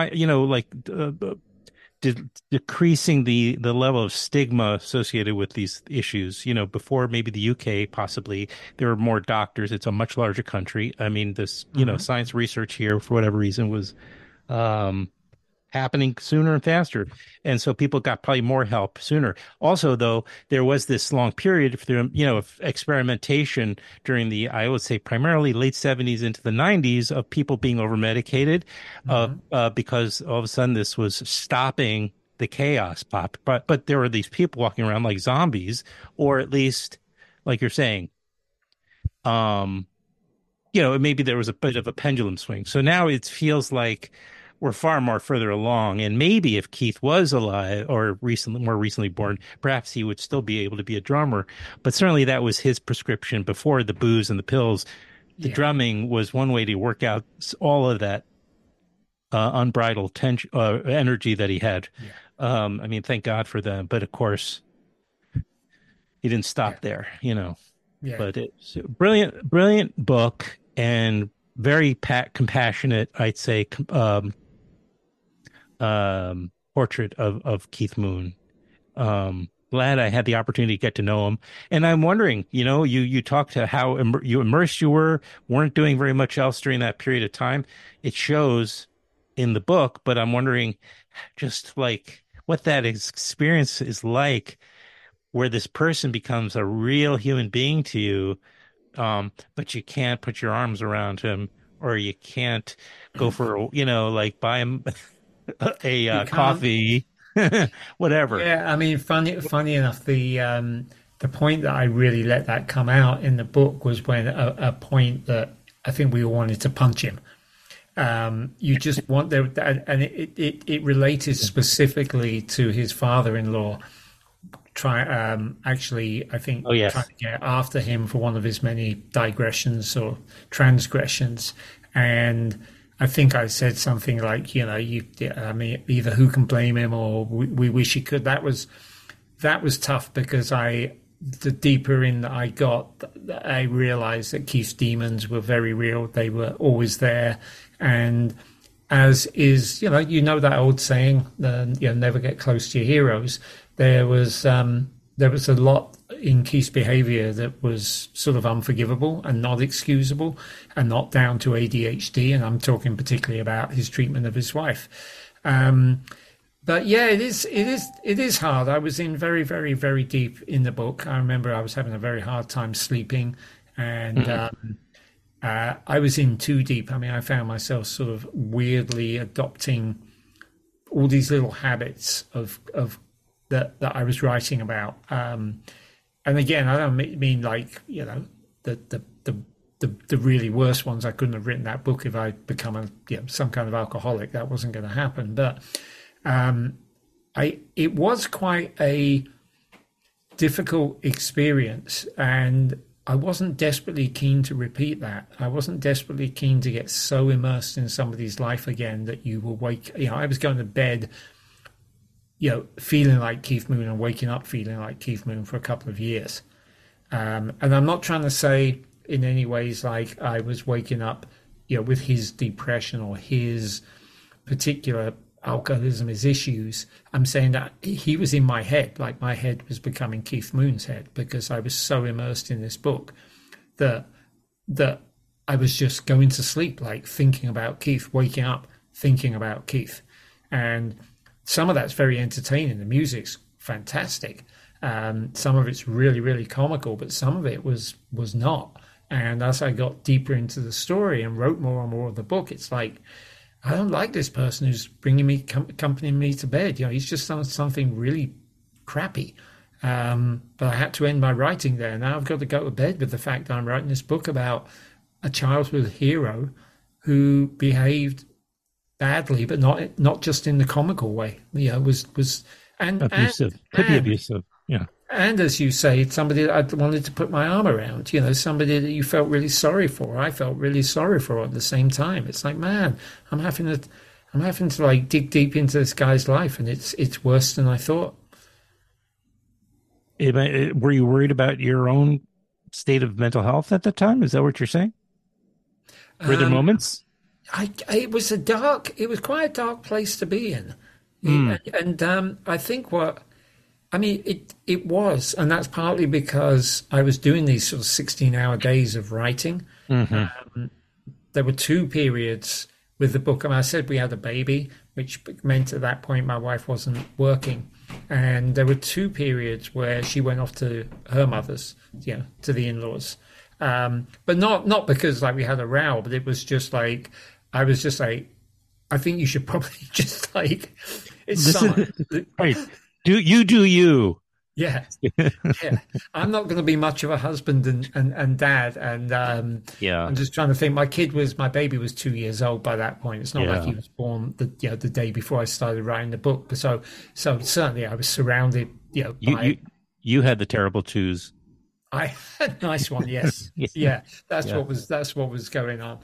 decreasing the level of stigma associated with these issues. Before maybe the UK, possibly there were more doctors. It's a much larger country. I mean, this, hmm science research here for whatever reason was um, happening sooner and faster, and so people got probably more help sooner. Also, though, there was this long period for of experimentation during the, I would say, primarily late '70s into the '90s, of people being over medicated, hmm because all of a sudden this was stopping the chaos pop. But there were these people walking around like zombies, or at least, like you're saying, um, maybe there was a bit of a pendulum swing. So now it feels like we're far more further along. And maybe if Keith was alive or more recently born, perhaps he would still be able to be a drummer. But certainly that was his prescription before the booze and the pills. The yeah, drumming was one way to work out all of that unbridled tension, energy that he had. yeah, I mean, thank God for them. But of course, he didn't yeah, stop there. yeah, But it's a brilliant, brilliant book and very compassionate, I'd say, portrait of Keith Moon. Glad I had the opportunity to get to know him. And I'm wondering, you talked to how you immersed you weren't doing very much else during that period of time. It shows in the book, but I'm wondering just like what that experience is like, where this person becomes a real human being to you, but you can't put your arms around him, or you can't go for, like buy him a You can't. coffee, whatever. Yeah, I mean, funny enough, the point that I really let that come out in the book was when a point that I think we all wanted to punch him. You just want there, and it related specifically to his father-in-law. Actually, I think Oh, yes. trying to get after him for one of his many digressions or transgressions, and I think I said something like, I mean, either who can blame him or we wish he could. That was tough because the deeper in that I got, I realized that Keith's demons were very real. They were always there. And as is, that old saying, never get close to your heroes. There was a lot in Keith's behavior that was sort of unforgivable and not excusable and not down to ADHD. And I'm talking particularly about his treatment of his wife. But yeah, it is hard. I was in very, very, very deep in the book. I remember I was having a very hard time sleeping, and I was in too deep. I mean, I found myself sort of weirdly adopting all these little habits of that I was writing about. And again, I don't mean like the really worst ones. I couldn't have written that book if I'd become some kind of alcoholic. That wasn't going to happen, but. It was quite a difficult experience, and I wasn't desperately keen to repeat that. I wasn't desperately keen to get so immersed in somebody's life again that you will wake. I was going to bed, feeling like Keith Moon and waking up feeling like Keith Moon for a couple of years. And I'm not trying to say in any ways like I was waking up, with his depression or his particular alcoholism, his issues. I'm saying that he was in my head, like my head was becoming Keith Moon's head, because I was so immersed in this book that I was just going to sleep, like thinking about Keith, waking up thinking about Keith. And some of that's very entertaining. The music's fantastic. Some of it's really, really comical, but some of it was not. And as I got deeper into the story and wrote more and more of the book, it's like, I don't like this person who's accompanying me to bed. He's just done something really crappy. But I had to end my writing there. Now I've got to go to bed with the fact that I'm writing this book about a childhood hero who behaved badly, but not just in the comical way. Was Abusive. Could be abusive. Yeah. And as you say, somebody that I wanted to put my arm around, somebody that you felt really sorry for. I felt really sorry for at the same time. It's like, man, I'm having to like dig deep into this guy's life, and it's worse than I thought. Were you worried about your own state of mental health at the time? Is that what you're saying? Were there moments? It was quite a dark place to be in. And I think it was, and that's partly because I was doing these sort of 16-hour days of writing. Mm-hmm. There were two periods with the book. I said we had a baby, which meant at that point my wife wasn't working. And there were two periods where she went off to her mother's, to the in-laws. But not because like we had a row, but it was just like, I was just like, I think you should probably just like, it's summer. Right. Do you? Yeah. Yeah. I'm not going to be much of a husband and dad. And I'm just trying to think. My baby was 2 years old by that point. It's not like he was born the day before I started writing the book. But so certainly I was surrounded, by. You had the terrible twos. I had a nice one. Yes. Yeah. That's what was going on.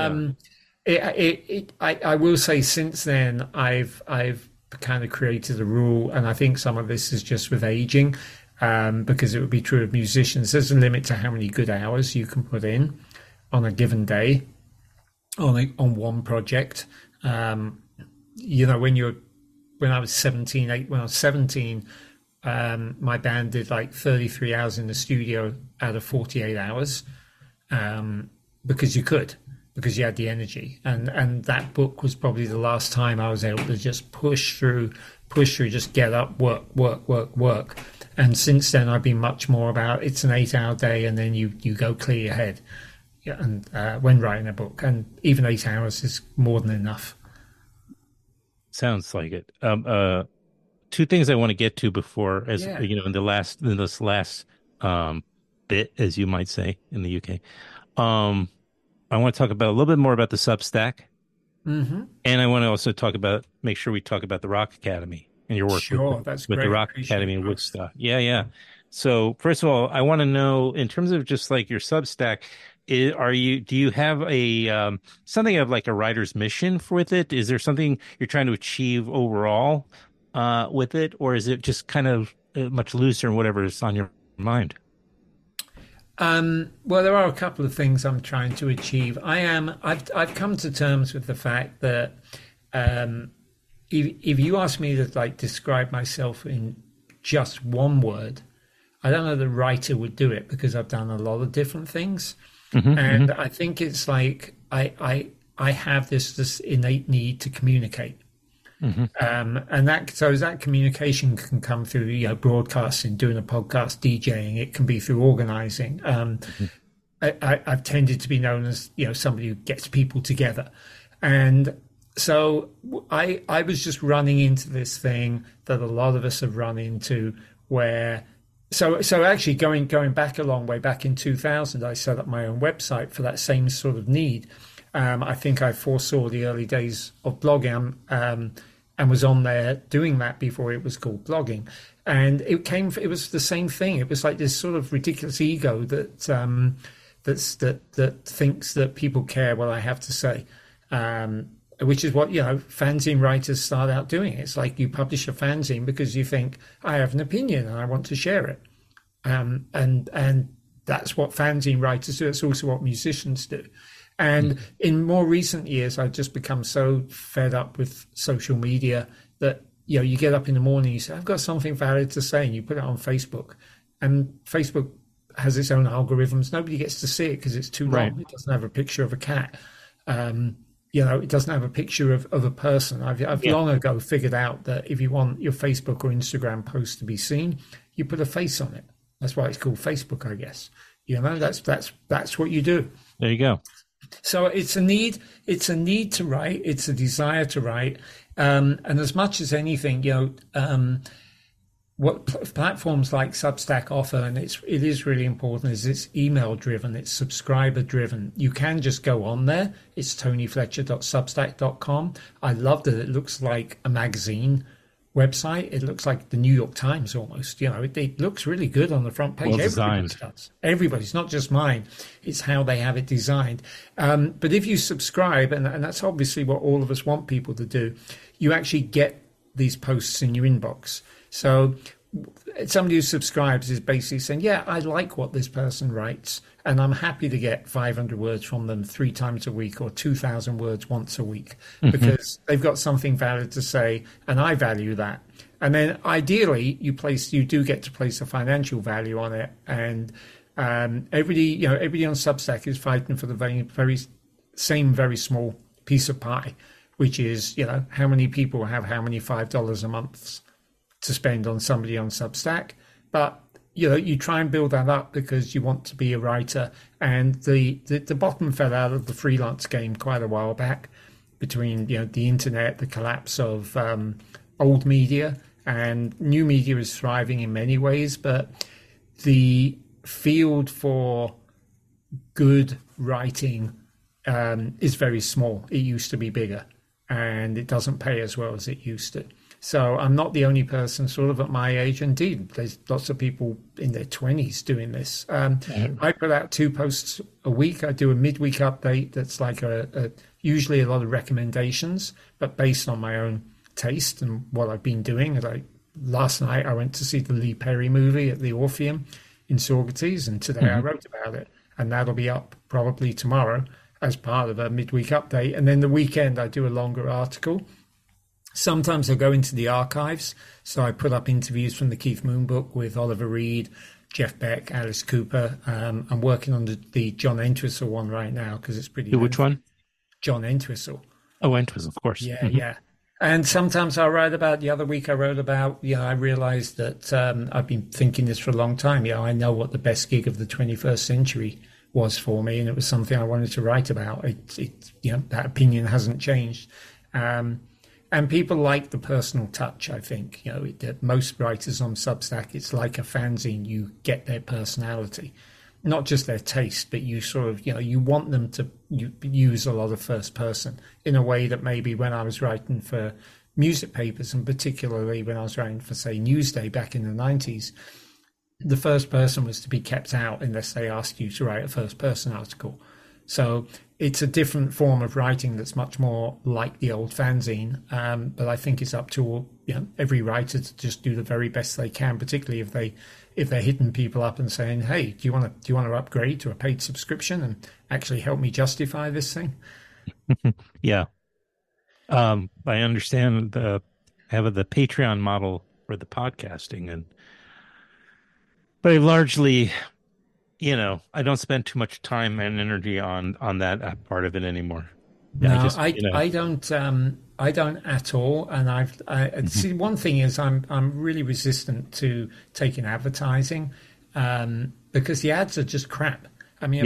I will say since then I've kind of created a rule, and I think some of this is just with aging, because it would be true of musicians. There's a limit to how many good hours you can put in on a given day on one project. When I was 17, my band did like 33 hours in the studio out of 48 hours, because you could. because you had the energy. And that book was probably the last time I was able to just push through, just get up, work. And since then, I've been much more about it's an 8-hour day, and then you go clear your head. Yeah, and when writing a book, and even 8 hours is more than enough. Sounds like it. Two things I want to get to before, as you know, in this last bit, as you might say in the UK. I want to talk about a little bit more about the Substack, and I want to also make sure we talk about the Rock Academy and your work with the Rock Academy in Woodstock. Yeah. So first of all, I want to know, in terms of just like your Substack, do you have a something of like a writer's mission with it? Is there something you're trying to achieve overall with it, or is it just kind of much looser and whatever is on your mind? Well, there are a couple of things I'm trying to achieve. I've come to terms with the fact that if you ask me to like describe myself in just one word, I don't know the writer would do it, because I've done a lot of different things. And I think it's like I have this innate need to communicate. And that communication can come through, broadcasting, doing a podcast, DJing. It can be through organizing. I've tended to be known as, somebody who gets people together. And so I was just running into this thing that a lot of us have run into, where so actually going back a long way, back in 2000, I set up my own website for that same sort of need. I think I foresaw the early days of blogging, and was on there doing that before it was called blogging. And it was the same thing. It was like this sort of ridiculous ego that thinks that people care what I have to say, which is what, fanzine writers start out doing. It's like you publish a fanzine because you think, I have an opinion and I want to share it. And that's what fanzine writers do. It's also what musicians do. And in more recent years, I've just become so fed up with social media that, you get up in the morning, you say, I've got something valid to say, and you put it on Facebook. And Facebook has its own algorithms. Nobody gets to see it because it's too long. Right. It doesn't have a picture of a cat. It doesn't have a picture of a person. I've long ago figured out that if you want your Facebook or Instagram post to be seen, you put a face on it. That's why it's called Facebook, I guess. That's what you do. There you go. So it's a need to write. It's a desire to write. And as much as anything, what platforms like Substack offer, and it is really important, is it's email driven, it's subscriber driven. You can just go on there. It's tonyfletcher.substack.com. I love that it looks like a magazine website. It looks like the New York Times almost. It looks really good on the front page. Well designed. Everybody's, not just mine. It's how they have it designed. But if you subscribe, and that's obviously what all of us want people to do, you actually get these posts in your inbox. So somebody who subscribes is basically saying, yeah, I like what this person writes, and I'm happy to get 500 words from them 3 times a week or 2,000 words once a week, because they've got something valid to say, and I value that. And then ideally, you do get to place a financial value on it. And everybody on Substack is fighting for the very same very small piece of pie, which is, how many people have how many $5 a month to spend on somebody on Substack. But you try and build that up because you want to be a writer. And the bottom fell out of the freelance game quite a while back, between the internet, the collapse of old media, and new media is thriving in many ways, but the field for good writing is very small. It used to be bigger, and it doesn't pay as well as it used to. So I'm not the only person sort of at my age. Indeed, there's lots of people in their 20s doing this. I put out 2 posts a week. I do a midweek update that's like usually a lot of recommendations, but based on my own taste and what I've been doing. Last night I went to see the Lee Perry movie at the Orpheum in Saugerties, and today I wrote about it. And that'll be up probably tomorrow as part of a midweek update. And then the weekend I do a longer article. Sometimes I go into the archives. So I put up interviews from the Keith Moon book with Oliver Reed, Jeff Beck, Alice Cooper. I'm working on the John Entwistle one right now because it's pretty. Which one? John Entwistle. Oh, Entwistle, of course. Yeah, yeah. And sometimes I'll write about, the other week I wrote about, I realized that I've been thinking this for a long time. I know what the best gig of the 21st century was for me, and it was something I wanted to write about. That opinion hasn't changed. And people like the personal touch, I think. Most writers on Substack, it's like a fanzine. You get their personality, not just their taste, but you sort of, you want them to use a lot of first person in a way that maybe when I was writing for music papers, and particularly when I was writing for, say, Newsday back in the 90s, the first person was to be kept out unless they asked you to write a first person article. So it's a different form of writing that's much more like the old fanzine. But I think it's up to every writer to just do the very best they can, particularly if they're hitting people up and saying, "Hey, do you want to upgrade to a paid subscription and actually help me justify this thing?" Yeah, I understand have the Patreon model for the podcasting, but I largely, I don't spend too much time and energy on that part of it anymore. No, I don't at all. And see, one thing is I'm really resistant to taking advertising because the ads are just crap. I mean,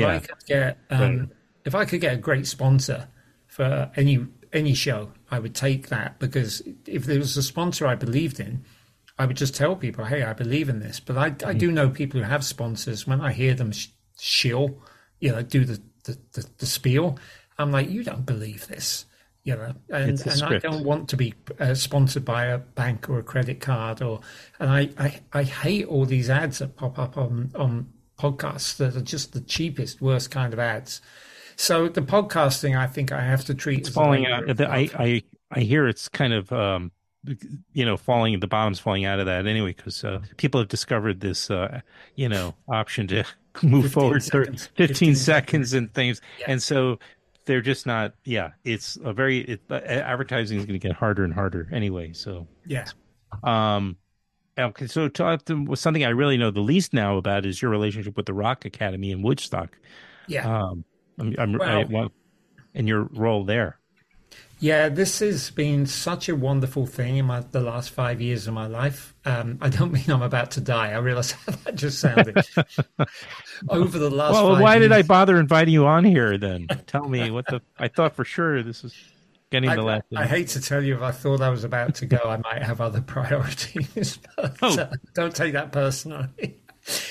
if I could get a great sponsor for any show, I would take that, because if there was a sponsor I believed in, I would just tell people, "Hey, I believe in this." But I do know people who have sponsors. When I hear them shill, do the spiel, I'm like, "You don't believe this." And I don't want to be sponsored by a bank or a credit card, and I hate all these ads that pop up on podcasts that are just the cheapest, worst kind of ads. So the podcasting, I think I have to treat. It's falling out. I hear it's kind of falling. The bottom's falling out of that anyway, because people have discovered this option to move forward 15 seconds and things, and so. They're just not. Yeah, it's advertising is going to get harder and harder anyway. So yeah. Okay, so something I really know the least now about is your relationship with the Rock Academy in Woodstock. Yeah. And your role there. Yeah, this has been such a wonderful thing in the last 5 years of my life. I don't mean I'm about to die. I realize how that just sounded. Over the last 5 years. Well, why did I bother inviting you on here then? Tell me I thought for sure this was getting the last. I hate to tell you, if I thought I was about to go, I might have other priorities. But, don't take that personally.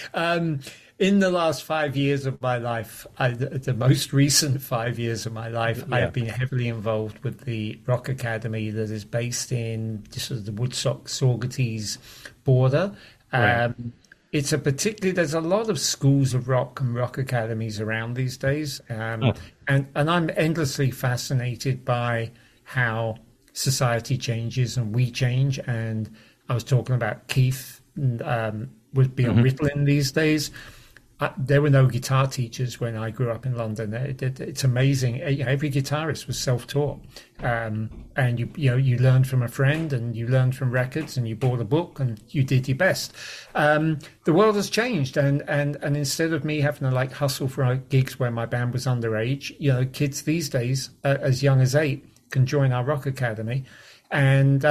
In the last 5 years of my life, the most recent 5 years of my life, I have been heavily involved with the Rock Academy that is based in sort of the Woodstock Saugerties border. Right. There's a lot of schools of rock and rock academies around these days. And I'm endlessly fascinated by how society changes and we change. And I was talking about Keith would be on Ritalin these days. There were no guitar teachers when I grew up in London. It's amazing. Every guitarist was self-taught, and you learned from a friend, and you learned from records, and you bought a book, and you did your best. The world has changed, and instead of me having to hustle for gigs where my band was underage, kids these days, as young as 8, can join our Rock Academy, and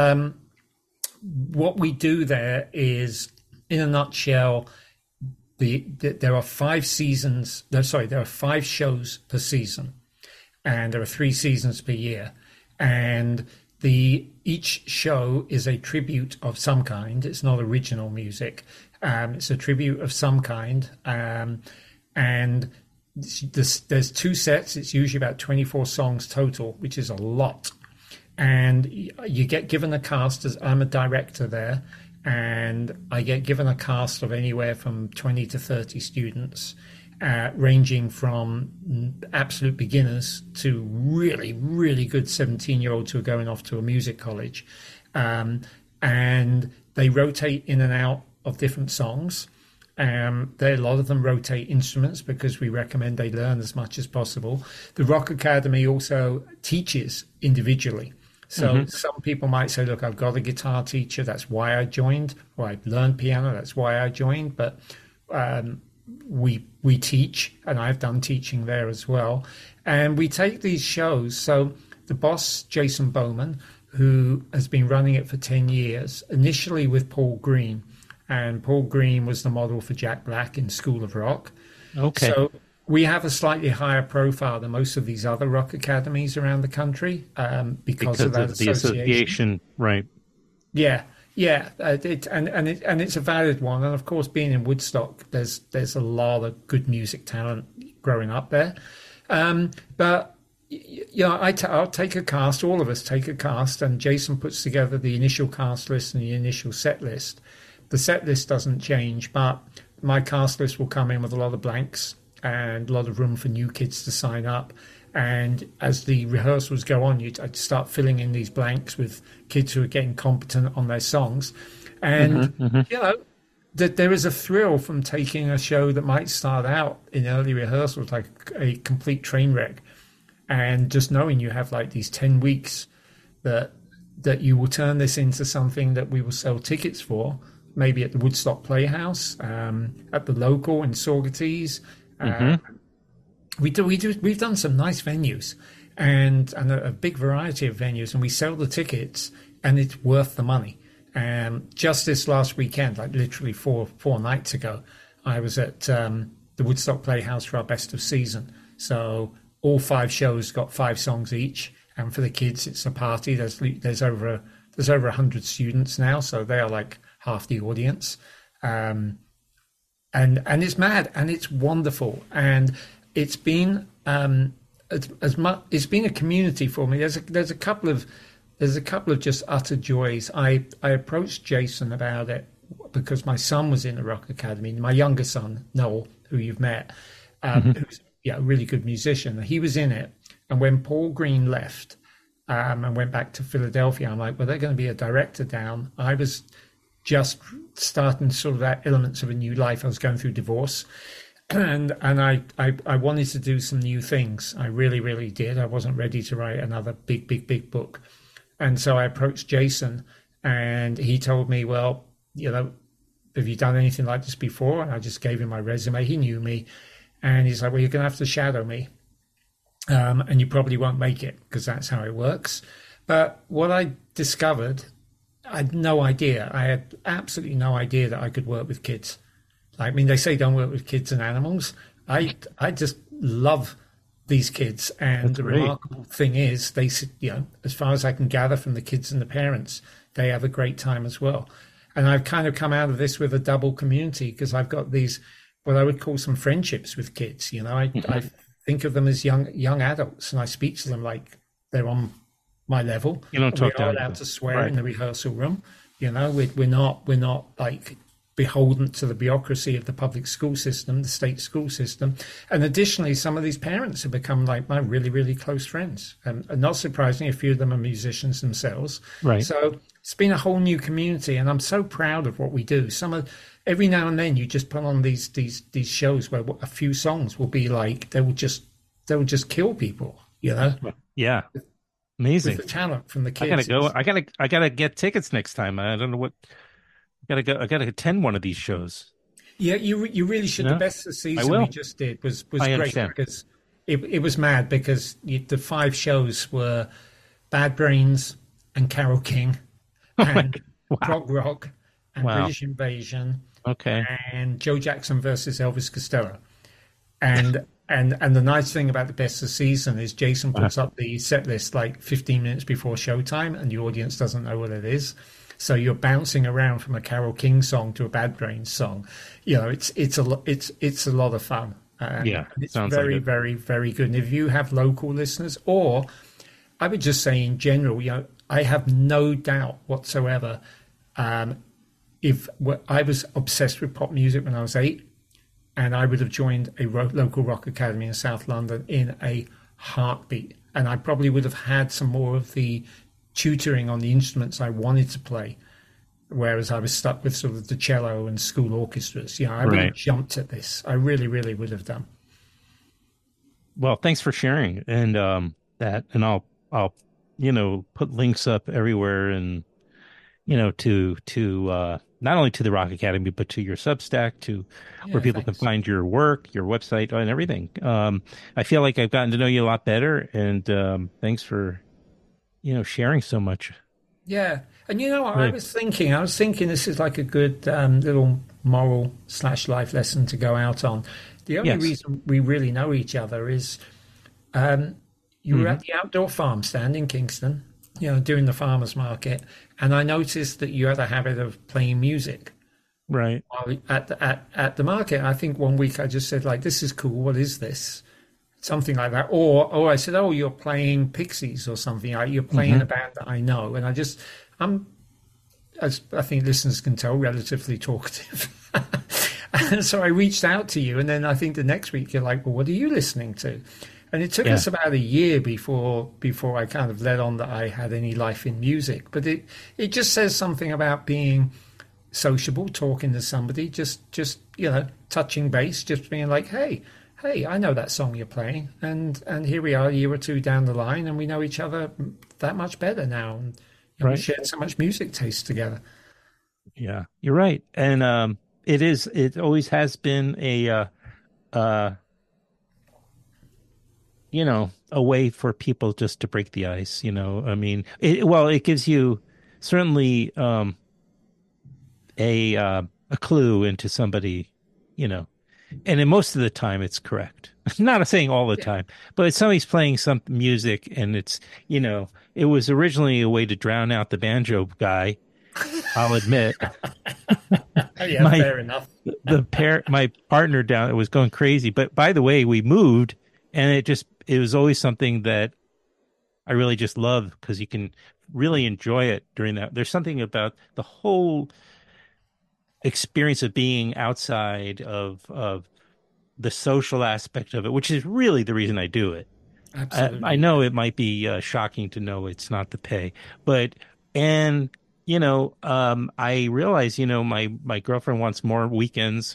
what we do there is, in a nutshell. There are 5 seasons. There are 5 shows per season, and there are 3 seasons per year. And each show is a tribute of some kind. It's not original music. It's a tribute of some kind. And there's 2 sets. It's usually about 24 songs total, which is a lot. And you get given a cast. I'm a director there. And I get given a cast of anywhere from 20 to 30 students, ranging from absolute beginners to really, really good 17-year-olds who are going off to a music college. And they rotate in and out of different songs. A lot of them rotate instruments because we recommend they learn as much as possible. The Rock Academy also teaches individually. So some people might say, look, I've got a guitar teacher. That's why I joined. Or I've learned piano. That's why I joined. But we teach, and I've done teaching there as well. And we take these shows. So the boss, Jason Bowman, who has been running it for 10 years, initially with Paul Green. And Paul Green was the model for Jack Black in School of Rock. Okay. So we have a slightly higher profile than most of these other rock academies around the country because of that the association, right? Yeah, yeah, it's a valid one. And of course, being in Woodstock, there's a lot of good music talent growing up there. But I'll take a cast. All of us take a cast, and Jason puts together the initial cast list and the initial set list. The set list doesn't change, but my cast list will come in with a lot of blanks and a lot of room for new kids to sign up. And as the rehearsals go on, I'd start filling in these blanks with kids who are getting competent on their songs. And, that there is a thrill from taking a show that might start out in early rehearsals like a complete train wreck, and just knowing you have like these 10 weeks that you will turn this into something that we will sell tickets for, maybe at the Woodstock Playhouse, at the local in Saugerties. We've done some nice venues and a big variety of venues, and we sell the tickets, and it's worth the money. Just this last weekend, like literally four nights ago, I was at the Woodstock Playhouse for our best of season. So all 5 shows got 5 songs each, and for the kids, it's a party. There's over 100 students now, so they are like half the audience. And it's mad, and it's wonderful, and it's been it's been a community for me. There's a couple of just utter joys. I approached Jason about it because my son was in the Rock Academy. My younger son, Noel, who you've met, who's a really good musician. He was in it, and when Paul Green left and went back to Philadelphia, I'm like, well, they're going to be a director down. I was just starting sort of that elements of a new life. I was going through divorce, and I wanted to do some new things. I really, really did. I wasn't ready to write another big book. And so I approached Jason, and he told me, well, have you done anything like this before? And I just gave him my resume. He knew me, and he's like, well, you're going to have to shadow me, and you probably won't make it because that's how it works. But what I discovered, I had no idea. I had absolutely no idea that I could work with kids. I mean, they say don't work with kids and animals. I just love these kids, and the remarkable thing is, they, as far as I can gather from the kids and the parents, they have a great time as well. And I've kind of come out of this with a double community because I've got these, what I would call some friendships with kids. I think of them as young adults, and I speak to them like they're on my level. You don't talk down. We're allowed to swear in the rehearsal room. We're not like beholden to the bureaucracy of the public school system, the state school system. And additionally, some of these parents have become like my really, really close friends. And not surprisingly, a few of them are musicians themselves. Right. So it's been a whole new community, and I'm so proud of what we do. Every now and then you just put on these shows where a few songs will be like, they will just kill people, Yeah. Amazing. With the talent from the kids. I gotta get tickets next time. I don't know what. I gotta attend one of these shows. Yeah, you really should. The best of the season we just did was great because it was mad because the 5 shows were Bad Brains and Carole King and Prog Rock and British Invasion. Okay. And Joe Jackson versus Elvis Costello. And the nice thing about the best of the season is Jason puts up the set list like 15 minutes before showtime, and the audience doesn't know what it is. So you're bouncing around from a Carole King song to a Bad Brains song. It's a lot of fun. It's very, very, very good. And if you have local listeners, or I would just say in general, I have no doubt whatsoever. If I was obsessed with pop music when I was 8, and I would have joined a local rock academy in South London in a heartbeat. And I probably would have had some more of the tutoring on the instruments I wanted to play, whereas I was stuck with sort of the cello and school orchestras. I would have jumped at this. I really, really would have done. Well, thanks for sharing and that, and I'll put links up everywhere, and to not only to the Rock Academy, but to your Substack, to where Yeah, people can thanks. find your work, your website, and everything. I feel like I've gotten to know you a lot better, and thanks for, sharing so much. Yeah, and you know what? Really. I was thinking this is like a good little moral slash life lesson to go out on. The only Yes. reason we really know each other is you were Hmm. at the outdoor farm stand in Kingston, doing the farmers market, and I noticed that you had a habit of playing music Right. while at the market. I think one week I just said like, "This is cool. What is this?" Something like that, or I said, "Oh, you're playing Pixies or something. Like you're playing Hmm. a band that I know," and I'm, as I think listeners can tell, relatively talkative. And so I reached out to you, and then I think the next week you're like, "Well, what are you listening to?" And it took Yeah. us about a year before I kind of let on that I had any life in music. But it just says something about being sociable, talking to somebody, just touching base, just being like, hey, I know that song you're playing, and here we are, a year or two down the line, and we know each other that much better now, and we Right. shared so much music taste together. Yeah. You're right. And it always has been uh, a way for people just to break the ice, I mean, it gives you certainly a clue into somebody, you know, and then most of the time it's correct. Not saying all the Yeah, time, but if somebody's playing some music and it was originally a way to drown out the banjo guy. I'll admit, yeah, my fair enough. my partner down it was going crazy. But by the way, we moved, and it was always something that I really just love because you can really enjoy it during that. There's something about the whole experience of being outside of the social aspect of it, which is really the reason I do it. I Absolutely, know yeah. it might be shocking to know it's not the pay, but and I realize my girlfriend wants more weekends,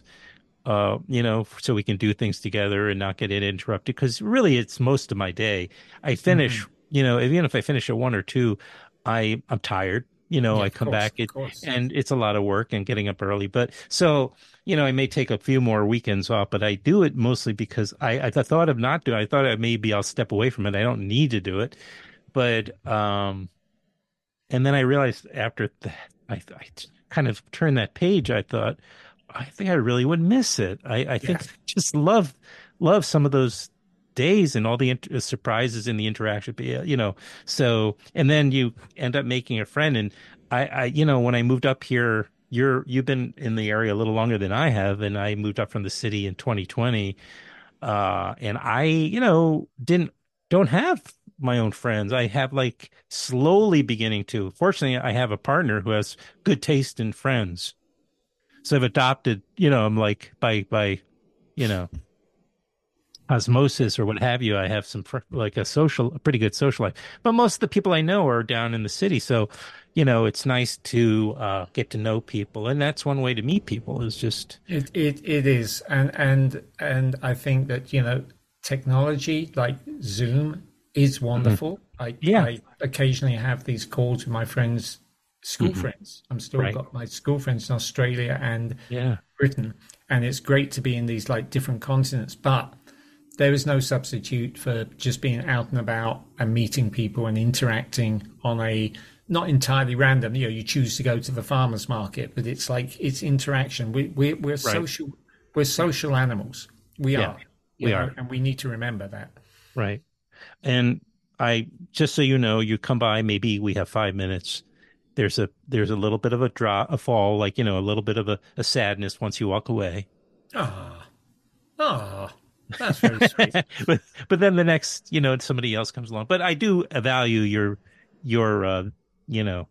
so we can do things together and not get it interrupted. Because really, it's most of my day. I finish, Mhm. even if I finish at 1 or 2, I'm tired. Yeah, I of come course, back of course. and it's a lot of work and getting up early. But so, I may take a few more weekends off, but I do it mostly because I the thought of not doing. I thought maybe I'll step away from it. I don't need to do it, but and then I realized after that, I kind of turned that page. I thought, I think I really would miss it. I think Yeah. I just love some of those days and all the surprises in the interaction. But, yeah, so and then you end up making a friend. And when I moved up here, you've been in the area a little longer than I have, and I moved up from the city in 2020. And I, didn't don't have my own friends. I have like slowly beginning to. Fortunately, I have a partner who has good taste in friends. So I've adopted, I'm like by, you know, osmosis or what have you. I have like a pretty good social life. But most of the people I know are down in the city. So, it's nice to get to know people, and that's one way to meet people is just. It is, and I think that technology like Zoom is Mhm. wonderful. I Yeah. I occasionally have these calls with my friends, school Hmm. friends. I'm still Right. got my school friends in Australia and Yeah. Britain, and it's great to be in these like different continents. But there is no substitute for just being out and about and meeting people and interacting on a not entirely random. You choose to go to the farmers market, but it's like it's interaction. We're Right. social. We're social animals. We Yeah. are, We are. and we need to remember that. Right. And just so you know, you come by, maybe we have 5 minutes. There's a little bit of a fall, like, a little bit of a sadness once you walk away. Ah, ah, that's very sweet. But then the next, somebody else comes along. But I do value your you know,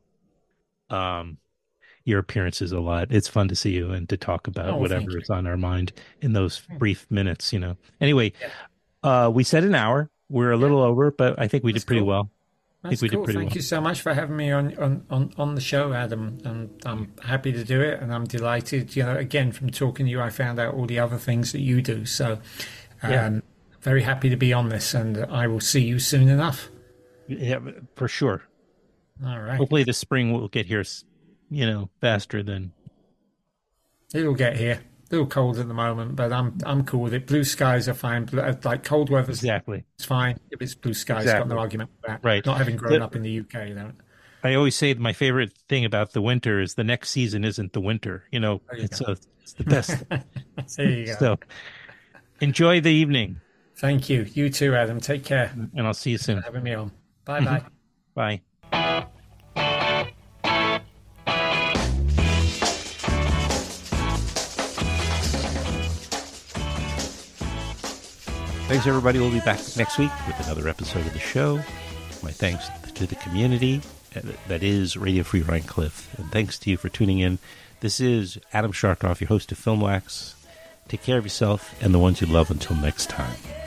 um, your appearances a lot. It's fun to see you and to talk about Oh, thank whatever you. is on our mind in those brief minutes. Anyway, Yeah, we said an hour. We're a yeah, little over, but I think we that's did pretty cool. well. I think That's we did cool. pretty Thank well. you so much for having me on the show, Adam. And I'm happy to do it, and I'm delighted. Again, from talking to you, I found out all the other things that you do. So, Yeah. um, very happy to be on this, and I will see you soon enough. Yeah, for sure. All right. Hopefully the spring will get here, faster than It'll get here. A little cold at the moment, but I'm cool with it. Blue skies are fine. Like cold weather's Exactly. it's fine. If it's blue skies, got no argument with that. Right. Not having grown up in the UK, though. I always say my favorite thing about the winter is the next season isn't the winter. You know, it's the best. There you go. So enjoy the evening, Thank you. You too, Adam. Take care. and I'll see you soon. Having me on. Bye bye. Bye. Thanks, everybody. We'll be back next week with another episode of the show. My thanks to the community that is Radio Free Rhinecliff, and thanks to you for tuning in. This is Adam Sharkoff, your host of Film Wax. Take care of yourself and the ones you love until next time.